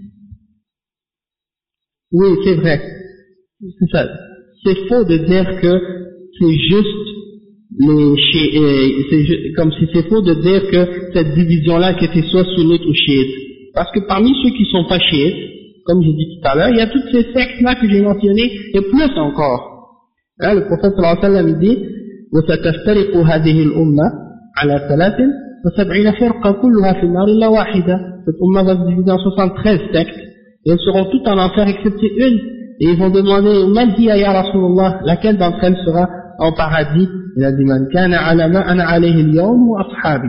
oui, c'est vrai. C'est ça. C'est faux de dire que c'est juste les chiites, c'est juste, comme si c'est faux de dire que cette division-là qui était soit sunnite ou chiite. Parce que parmi ceux qui sont pas chiites, comme j'ai dit tout à l'heure, il y a toutes ces sectes-là que j'ai mentionnées, et plus encore. Là, le prophète sallallahu alayhi wa sallam dit, وَسَتَفْتَرِقُ هَذِهِ الْأُمَّةِ عَلَى ثَلَاثٍ وَسَبْعِينَ فِرْقَةً كُلُّهَا فِي النَّارِ إِلَّا وَاحِدَةً. Cette umma va se diviser en soixante-treize sectes, et elles seront toutes en enfer excepté une. Et ils vont demander, Man hiya ya Rasulullah, laquelle d'entre elles sera en paradis? Il a dit, Man kana ala ma ana alayhi al-yawm wa ashabi.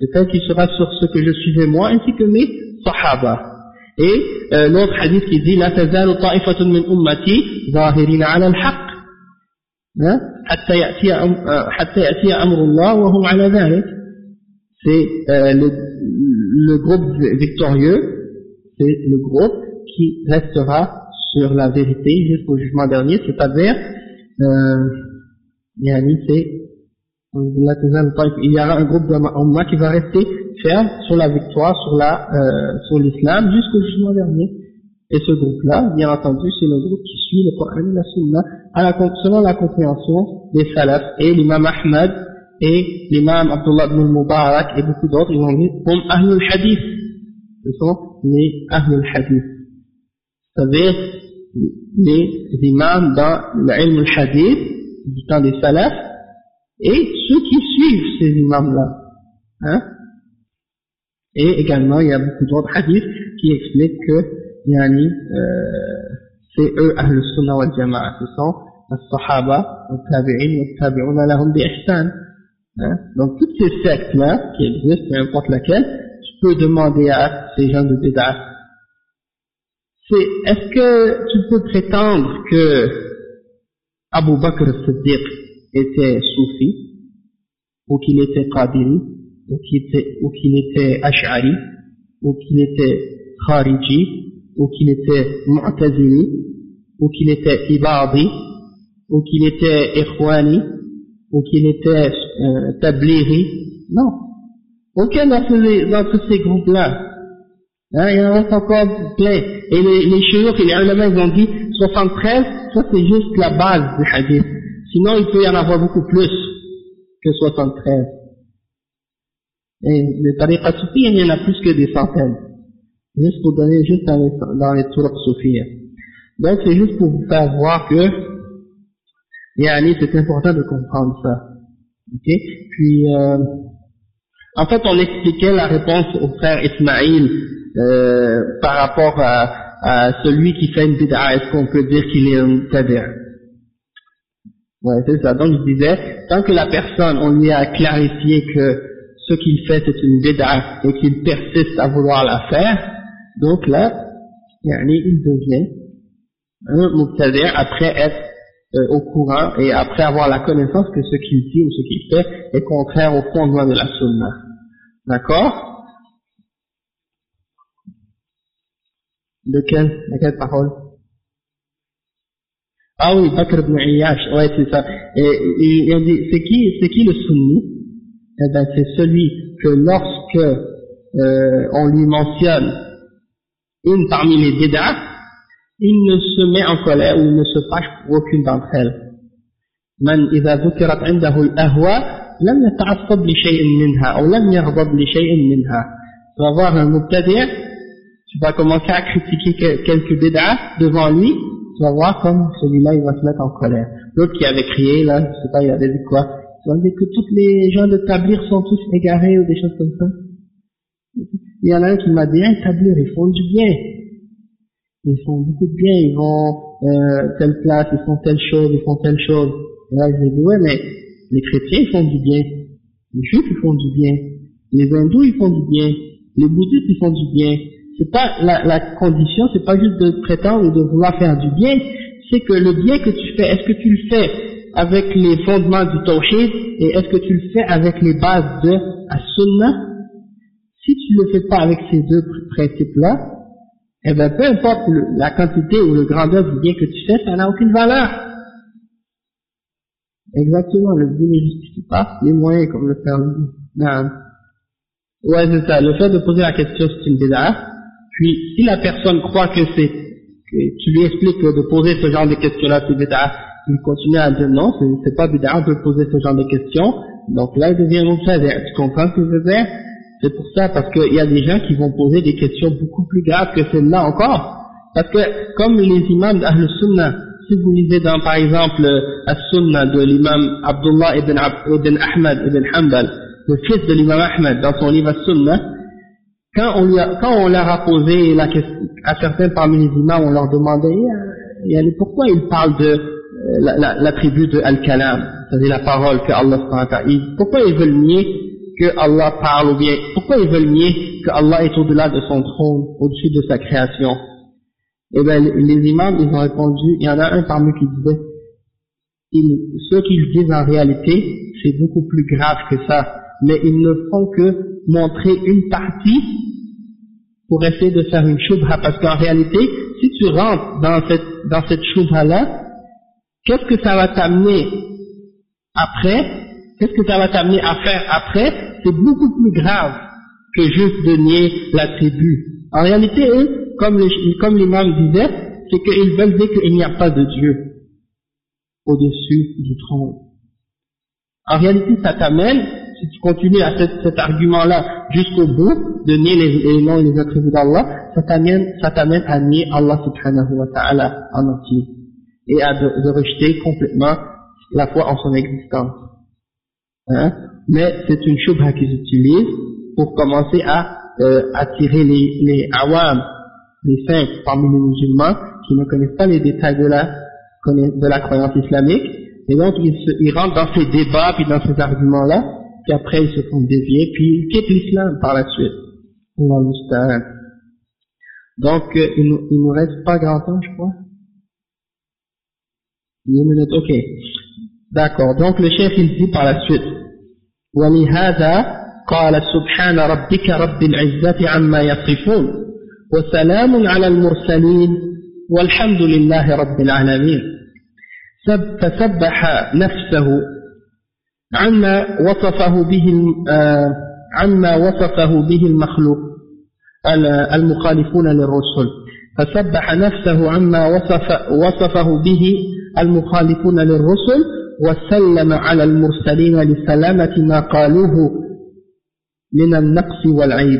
de tel qu'il sera sur ce que je suivais moi ainsi que mes sahaba. Et euh, l'autre hadith qui dit la tazalu ta'ifatun min ummati zahirina ala al-haqq hatta ya'tiya hatta ya'tiya amrullah wa hum ala dhalik. C'est euh, le, le groupe victorieux, c'est le groupe qui restera sur la vérité jusqu'au jugement dernier, c'est-à-dire euh, yani c'est il y aura un groupe d'Umma qui va rester ferme sur la victoire, sur la, euh, sur l'islam jusqu'au jugement dernier. Et ce groupe-là, bien entendu, c'est le groupe qui suit le Coran et la Sunna à la, selon la compréhension des salafs. Et l'imam Ahmad et l'imam Abdullah ibn Mubarak et beaucoup d'autres, ils vont dire comme Ahlul Hadith. Ce sont les Ahlul Hadith. C'est-à-dire les imams dans l'ilm al-Hadith du temps des salafs et ceux qui suivent ces imams-là. Hein? Et également, il y a beaucoup d'autres hadiths qui expliquent que yani, euh, c'est eux, Ahl Sunnah wal Jama'a, ce sont les Sahaba, les Tabi'in, les Tabi'una lahum bi ihsan. Hein? Donc, toutes ces sectes-là qui existent, peu importe laquelle, tu peux demander à ces gens de bid'ah. C'est, est-ce que tu peux prétendre que Abu Bakr as-Siddiq était soufi, ou qu'il était qadiri, ou qu'il était, ou qu'il était ash'ari, ou qu'il était khariji, ou qu'il était mu'tazili, ou qu'il était ibadi, ou qu'il était ikhwani, ou qu'il était euh, tablighi? Non. Aucun dans tous dans tous ces groupes-là. Hein, il y en reste encore plein. Et les, les chouyouk et les ulama, ils ont dit soixante-treize, ça c'est juste la base du hadith. Sinon, il peut y en avoir beaucoup plus que soixante-treize. Et les tariqas soufis, il y en a plus que des centaines. Juste pour donner, juste dans les, dans les turuq soufis. Donc, c'est juste pour vous faire voir que, yani, c'est important de comprendre ça. Ok? Puis, euh, en fait, on expliquait la réponse au frère Ismaïl, euh, par rapport à, à celui qui fait une bid'a. Est-ce qu'on peut dire qu'il est un tabi'a? Ouais, c'est ça. Donc, je disais, tant que la personne, on lui a clarifié que ce qu'il fait, c'est une bid'a et qu'il persiste à vouloir la faire, donc là, yani, il devient un mubtadi' après être euh, au courant et après avoir la connaissance que ce qu'il dit ou ce qu'il fait est contraire au fondement de la sunna. D'accord? De quelle, de quelle parole? Ah oui, Bakr ibn Ayyash, ouais, c'est ça. Et, et, et on dit, c'est qui, c'est qui le sunni? Eh ben, c'est celui que lorsque, euh, on lui mentionne une parmi les bid'ah, il ne se met en colère ou il ne se fâche pour aucune d'entre elles. Man idha dhukirat indahu al-ahwa, lam yata'assab li shay'in minha, ou lam yaghdab li shay'in minha. Tu vas voir un mubtadi', tu vas commencer à critiquer quelques bid'ah devant lui, tu vas voir comme celui-là il va se mettre en colère. L'autre qui avait crié là, je sais pas, il avait dit quoi, tu vas dire que tous les gens de Tablir sont tous égarés ou des choses comme ça. Il y en a un qui m'a dit, hein, Tablir, ils font du bien. Ils font beaucoup de bien, ils vont euh, telle place, ils font telle chose, ils font telle chose. Et là je lui ai dit, ouais, mais les chrétiens ils font du bien, les juifs ils font du bien, les hindous ils font du bien, les bouddhistes ils font du bien. C'est pas la, la condition, c'est pas juste de prétendre ou de vouloir faire du bien, c'est que le bien que tu fais, est-ce que tu le fais avec les fondements du tawhid et est-ce que tu le fais avec les bases de as-sunnah? Si tu le fais pas avec ces deux principes-là, eh ben peu importe le, la quantité ou le grandeur du bien que tu fais, ça n'a aucune valeur. Exactement, le but ne justifie pas les moyens, comme le frère dit. Non. Ouais, c'est ça. Le fait de poser la question, c'est une bid'a. Puis, si la personne croit que c'est, que tu lui expliques que de poser ce genre de questions-là, c'est bid'a, il continue à dire non, c'est, c'est pas bid'a de poser ce genre de questions. Donc là, il devient mubtadi'. Tu comprends ce que je veux dire? C'est pour ça, parce qu'il y a des gens qui vont poser des questions beaucoup plus graves que celles-là encore. Parce que, comme les imams d'Ahl Sunnah, si vous lisez dans, par exemple, As-Sunnah de l'imam Abdullah ibn, ibn Ahmad ibn Hanbal, le fils de l'imam Ahmad, dans son livre As-Sunnah, quand on, lui a, quand on leur a posé la question, à certains parmi les imams, on leur demandait, euh, pourquoi ils parlent de euh, la, la, l'attribut de Al-Kalam, c'est-à-dire la parole que Allah subhanahu wa ta'ala, pourquoi ils veulent nier que Allah parle, ou bien pourquoi ils veulent nier que Allah est au-delà de son trône, au-dessus de sa création? Eh bien, les imams, ils ont répondu, il y en a un parmi eux qui disait, ils, ce qu'ils disent en réalité, c'est beaucoup plus grave que ça, mais ils ne font que montrer une partie pour essayer de faire une shubha, parce qu'en réalité, si tu rentres dans cette, dans cette shubha-là, qu'est-ce que ça va t'amener après? Qu'est-ce que ça va t'amener à faire après? C'est beaucoup plus grave que juste de nier l'attribut. En réalité, eux, comme, les, comme l'imam disait, c'est qu'ils veulent dire qu'il n'y a pas de Dieu au-dessus du trône. En réalité, ça t'amène, si tu continues à cet, cet argument-là jusqu'au bout, de nier les, les noms et les attributs d'Allah, ça t'amène, ça t'amène à nier Allah subhanahu wa ta'ala en entier, et à de, de rejeter complètement la foi en son existence. Hein? Mais c'est une shubha qu'ils utilisent pour commencer à euh, attirer les, les awam, les simples parmi les musulmans qui ne connaissent pas les détails de la, de la croyance islamique, et donc ils, se, ils rentrent dans ces débats puis dans ces arguments-là, puis après ils se font dévier, puis ils quittent l'islam par la suite. Donc euh, il, nous, il nous reste pas grand temps, je crois. Une minute, ok. D'accord. Donc le chef il dit par la suite, وَلِهَذَا قال سبحان ربك رب العزة عما يصفون وسلام على المرسلين والحمد لله رب العالمين. فسبح نفسه عما وصفه به عما وصفه به المخلوق المخالفون للرسل فسبح نفسه عما وصف وصفه به المخالفون للرسل وسلم على المرسلين لسلامة ما قالوه من النقص والعيب.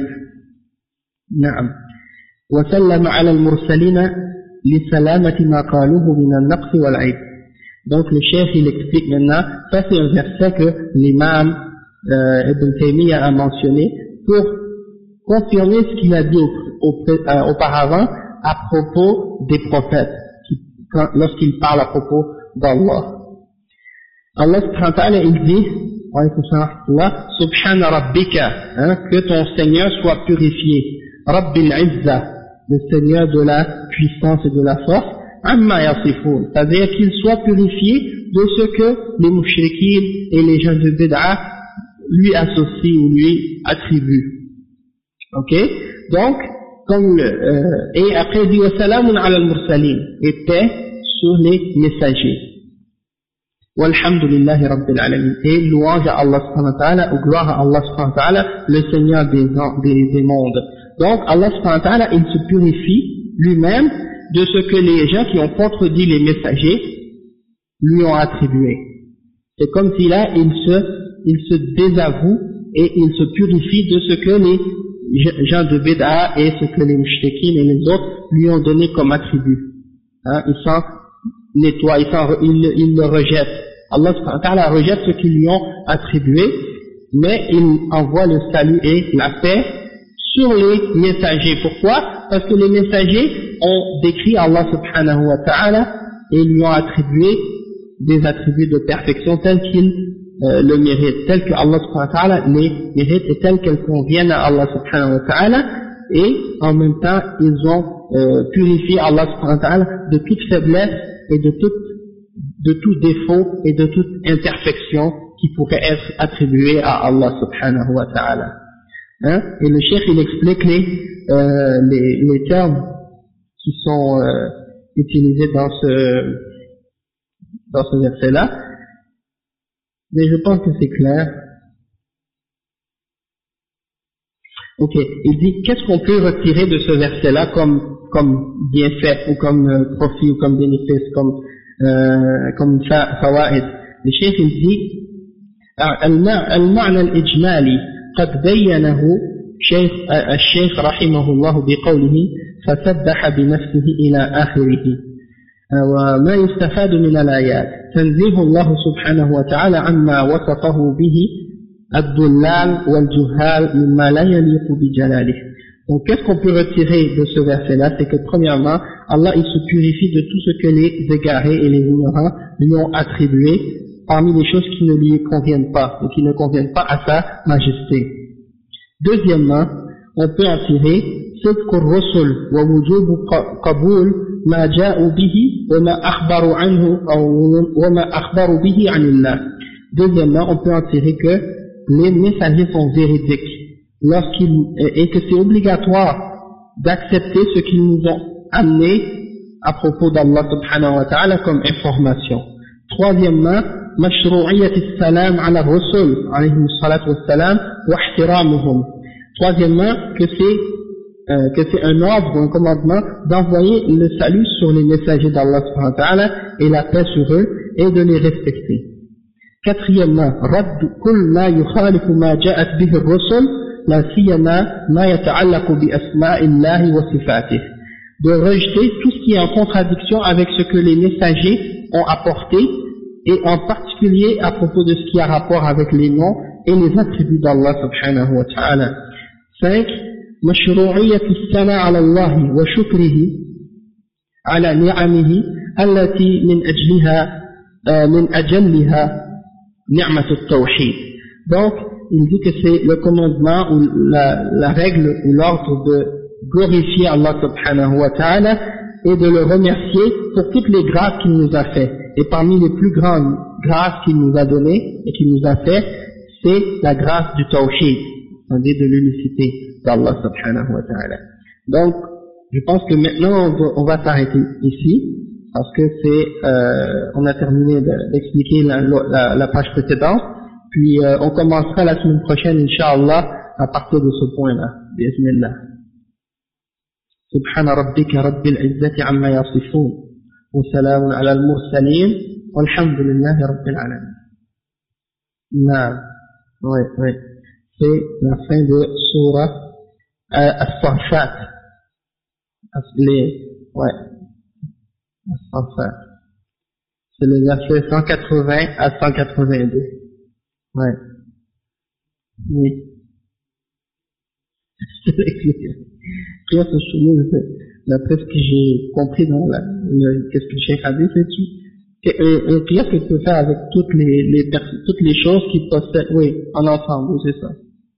نعم. وسلم على المرسلين لسلامة ما قالوه من النقص والعيب. Donc le chef il explique maintenant, ça c'est un verset que l'imam euh, Ibn Taymiyyah a mentionné pour confirmer ce qu'il a dit au, au, euh, auparavant à propos des prophètes, qui, quand, lorsqu'il parle à propos d'Allah. Allah subhanahu wa ta'ala il dit, Subhana Rabbika, hein, que ton Seigneur soit purifié, Rabbil Izza, le Seigneur de la puissance et de la force, Amma Yasifun, c'est-à-dire qu'il soit purifié de ce que les mouchriquines et les gens de Bid'a lui associent ou lui attribuent. Ok? Donc, comme le, euh, et après il dit, wa salamun ala al-mursalin, et paix sur les messagers. Walhamdulillahi Rabbil Alamin, et louange à Allah subhanahu wa ta'ala, ou gloire à Allah subhanahu wa ta'ala, le Seigneur des, des, des mondes. Donc Allah subhanahu wa ta'ala, il se purifie lui-même de ce que les gens qui ont contredit les messagers lui ont attribué. C'est comme si là, il se, il se désavoue et il se purifie de ce que les gens de Bid'a et ce que les mouchriquines et les autres lui ont donné comme attribut. Hein, il s'en nettoie, il, il, il le rejette. Allah subhanahu wa ta'ala rejette ce qu'ils lui ont attribué, mais il envoie le salut et la paix sur les messagers. Pourquoi? Parce que les messagers ont décrit Allah subhanahu wa ta'ala et lui ont attribué des attributs de perfection tels qu'ils euh, le méritent, tels que Allah subhanahu wa ta'ala les mérite et tels qu'elles conviennent à Allah subhanahu wa ta'ala, et en même temps ils ont euh, purifié Allah subhanahu wa ta'ala de toute faiblesse et de toute de tout défaut et de toute imperfection qui pourrait être attribuée à Allah subhanahu wa ta'ala. Hein? Et le cheikh il explique les, euh, les, les termes qui sont euh, utilisés dans ce dans ce verset-là, mais je pense que c'est clair. Ok, il dit qu'est-ce qu'on peut retirer de ce verset-là comme comme bienfait ou comme euh, profit ou comme bénéfice, comme euh, comme fawaid. Le cheikh il dit المعنى الإجمالي قد بينه شيخ الشيخ رحمه الله بقوله فسبح بنفسه إلى آخره. وما يستفاد من الآيات تنزيه الله سبحانه وتعالى عما وصفه به الضلال والجهال مما لا يليق بجلاله. Donc qu'est-ce qu'on peut retirer de ce verset-là? C'est que premièrement, Allah il se purifie de tout ce que les égarés et les ignorants lui ont attribué parmi les choses qui ne lui conviennent pas ou qui ne conviennent pas à sa majesté. Deuxièmement, on peut en tirer صدق الرسل ووجوب قبول ما جاءوا به وما أخبروا عنه أو وما أخبروا به عن الله. Deuxièmement, on peut en tirer que les messagers sont véridiques lorsqu'ils, et que c'est obligatoire d'accepter ce qu'ils nous ont amené à propos d'Allah subhanahu wa ta'ala comme information. Troisièmement, مشروعية السلام على الرسل عليهم الصلاة والسلام واحترامهم. Troisièmement, que c'est euh, que c'est un ordre ou un commandement d'envoyer le salut sur les messagers d'Allah subhanahu wa ta'ala et la paix sur eux et de les respecter. Quatrièmement, رد كل ما يخالف ما جاءت به الرسل لا سيما ما يتعلق بأسماء الله وصفاته. De rejeter tout ce qui est en contradiction avec ce que les messagers ont apporté et en particulier à propos de ce qui a rapport avec les noms et les attributs d'Allah subhanahu wa ta'ala. cinq. مشروعية الثناء على الله وشكره على نعمه التي من أجلها من أجلها نعمة التوحيد. Donc, il dit que c'est le commandement ou la, la règle ou l'ordre de glorifier Allah subhanahu wa ta'ala et de le remercier pour toutes les grâces qu'il nous a fait. Et parmi les plus grandes grâces qu'il nous a données et qu'il nous a fait, c'est la grâce du tawhid, c'est-à-dire de l'unicité d'Allah subhanahu wa ta'ala. Donc, je pense que maintenant on va, on va s'arrêter ici, parce que c'est, euh, on a terminé d'expliquer la, la, la page précédente, puis euh, on commencera la semaine prochaine, Inch'Allah, à partir de ce point-là, bi'idhnillah. Subhana rabbika rabbil izzati amma yasifun, wa salamun ala al-mursalin, walhamdulillahi rabbil alamin. Naam, oui, oui, c'est la fin de Surah As-Saffat, les, ouais, As-Saffat, c'est le verset cent quatre-vingts à cent quatre-vingt-deux. Ouais. Oui. D'après ce que j'ai compris dans la, le, qu'est-ce que le Cheikh a dit, c'est un, un prière que tu peux faire avec toutes les, les toutes les choses qui possèdent, oui, en ensemble, c'est ça.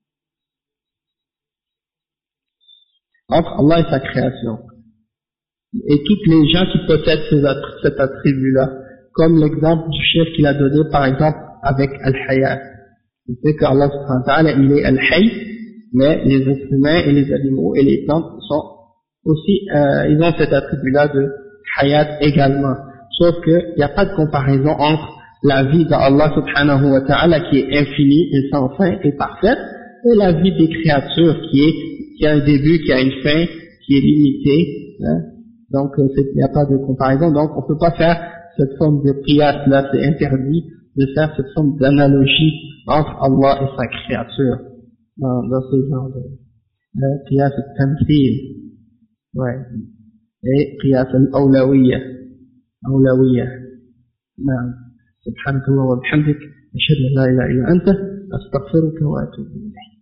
Entre Allah et sa création. Et toutes les gens qui possèdent ces attr- cet attribut-là. Comme l'exemple du chef qu'il a donné, par exemple, avec Al-Hayat. Il fait qu'Allah subhanahu wa ta'ala, il est Al-Hay, mais les êtres humains et les animaux et les plantes sont aussi, euh, ils ont cet attribut-là de Hayat également. Sauf qu'il n'y a pas de comparaison entre la vie d'Allah subhanahu wa ta'ala qui est infinie et sans fin et parfaite, et la vie des créatures qui est, qui a un début, qui a une fin, qui est limitée, hein. Donc, il n'y a pas de comparaison, donc on ne peut pas faire cette forme de qiyas là, c'est interdit de faire cette forme d'analogie entre Allah et sa créature dans, dans ce genre de, de qiyas al-tamthil, ouais, et qiyas al-awlawiyya, awlawiyya. Naam. Subhanakallah wa bihamdik, ashhadu an la ilaha illa anta, astaghfiruka wa atubu ilayk.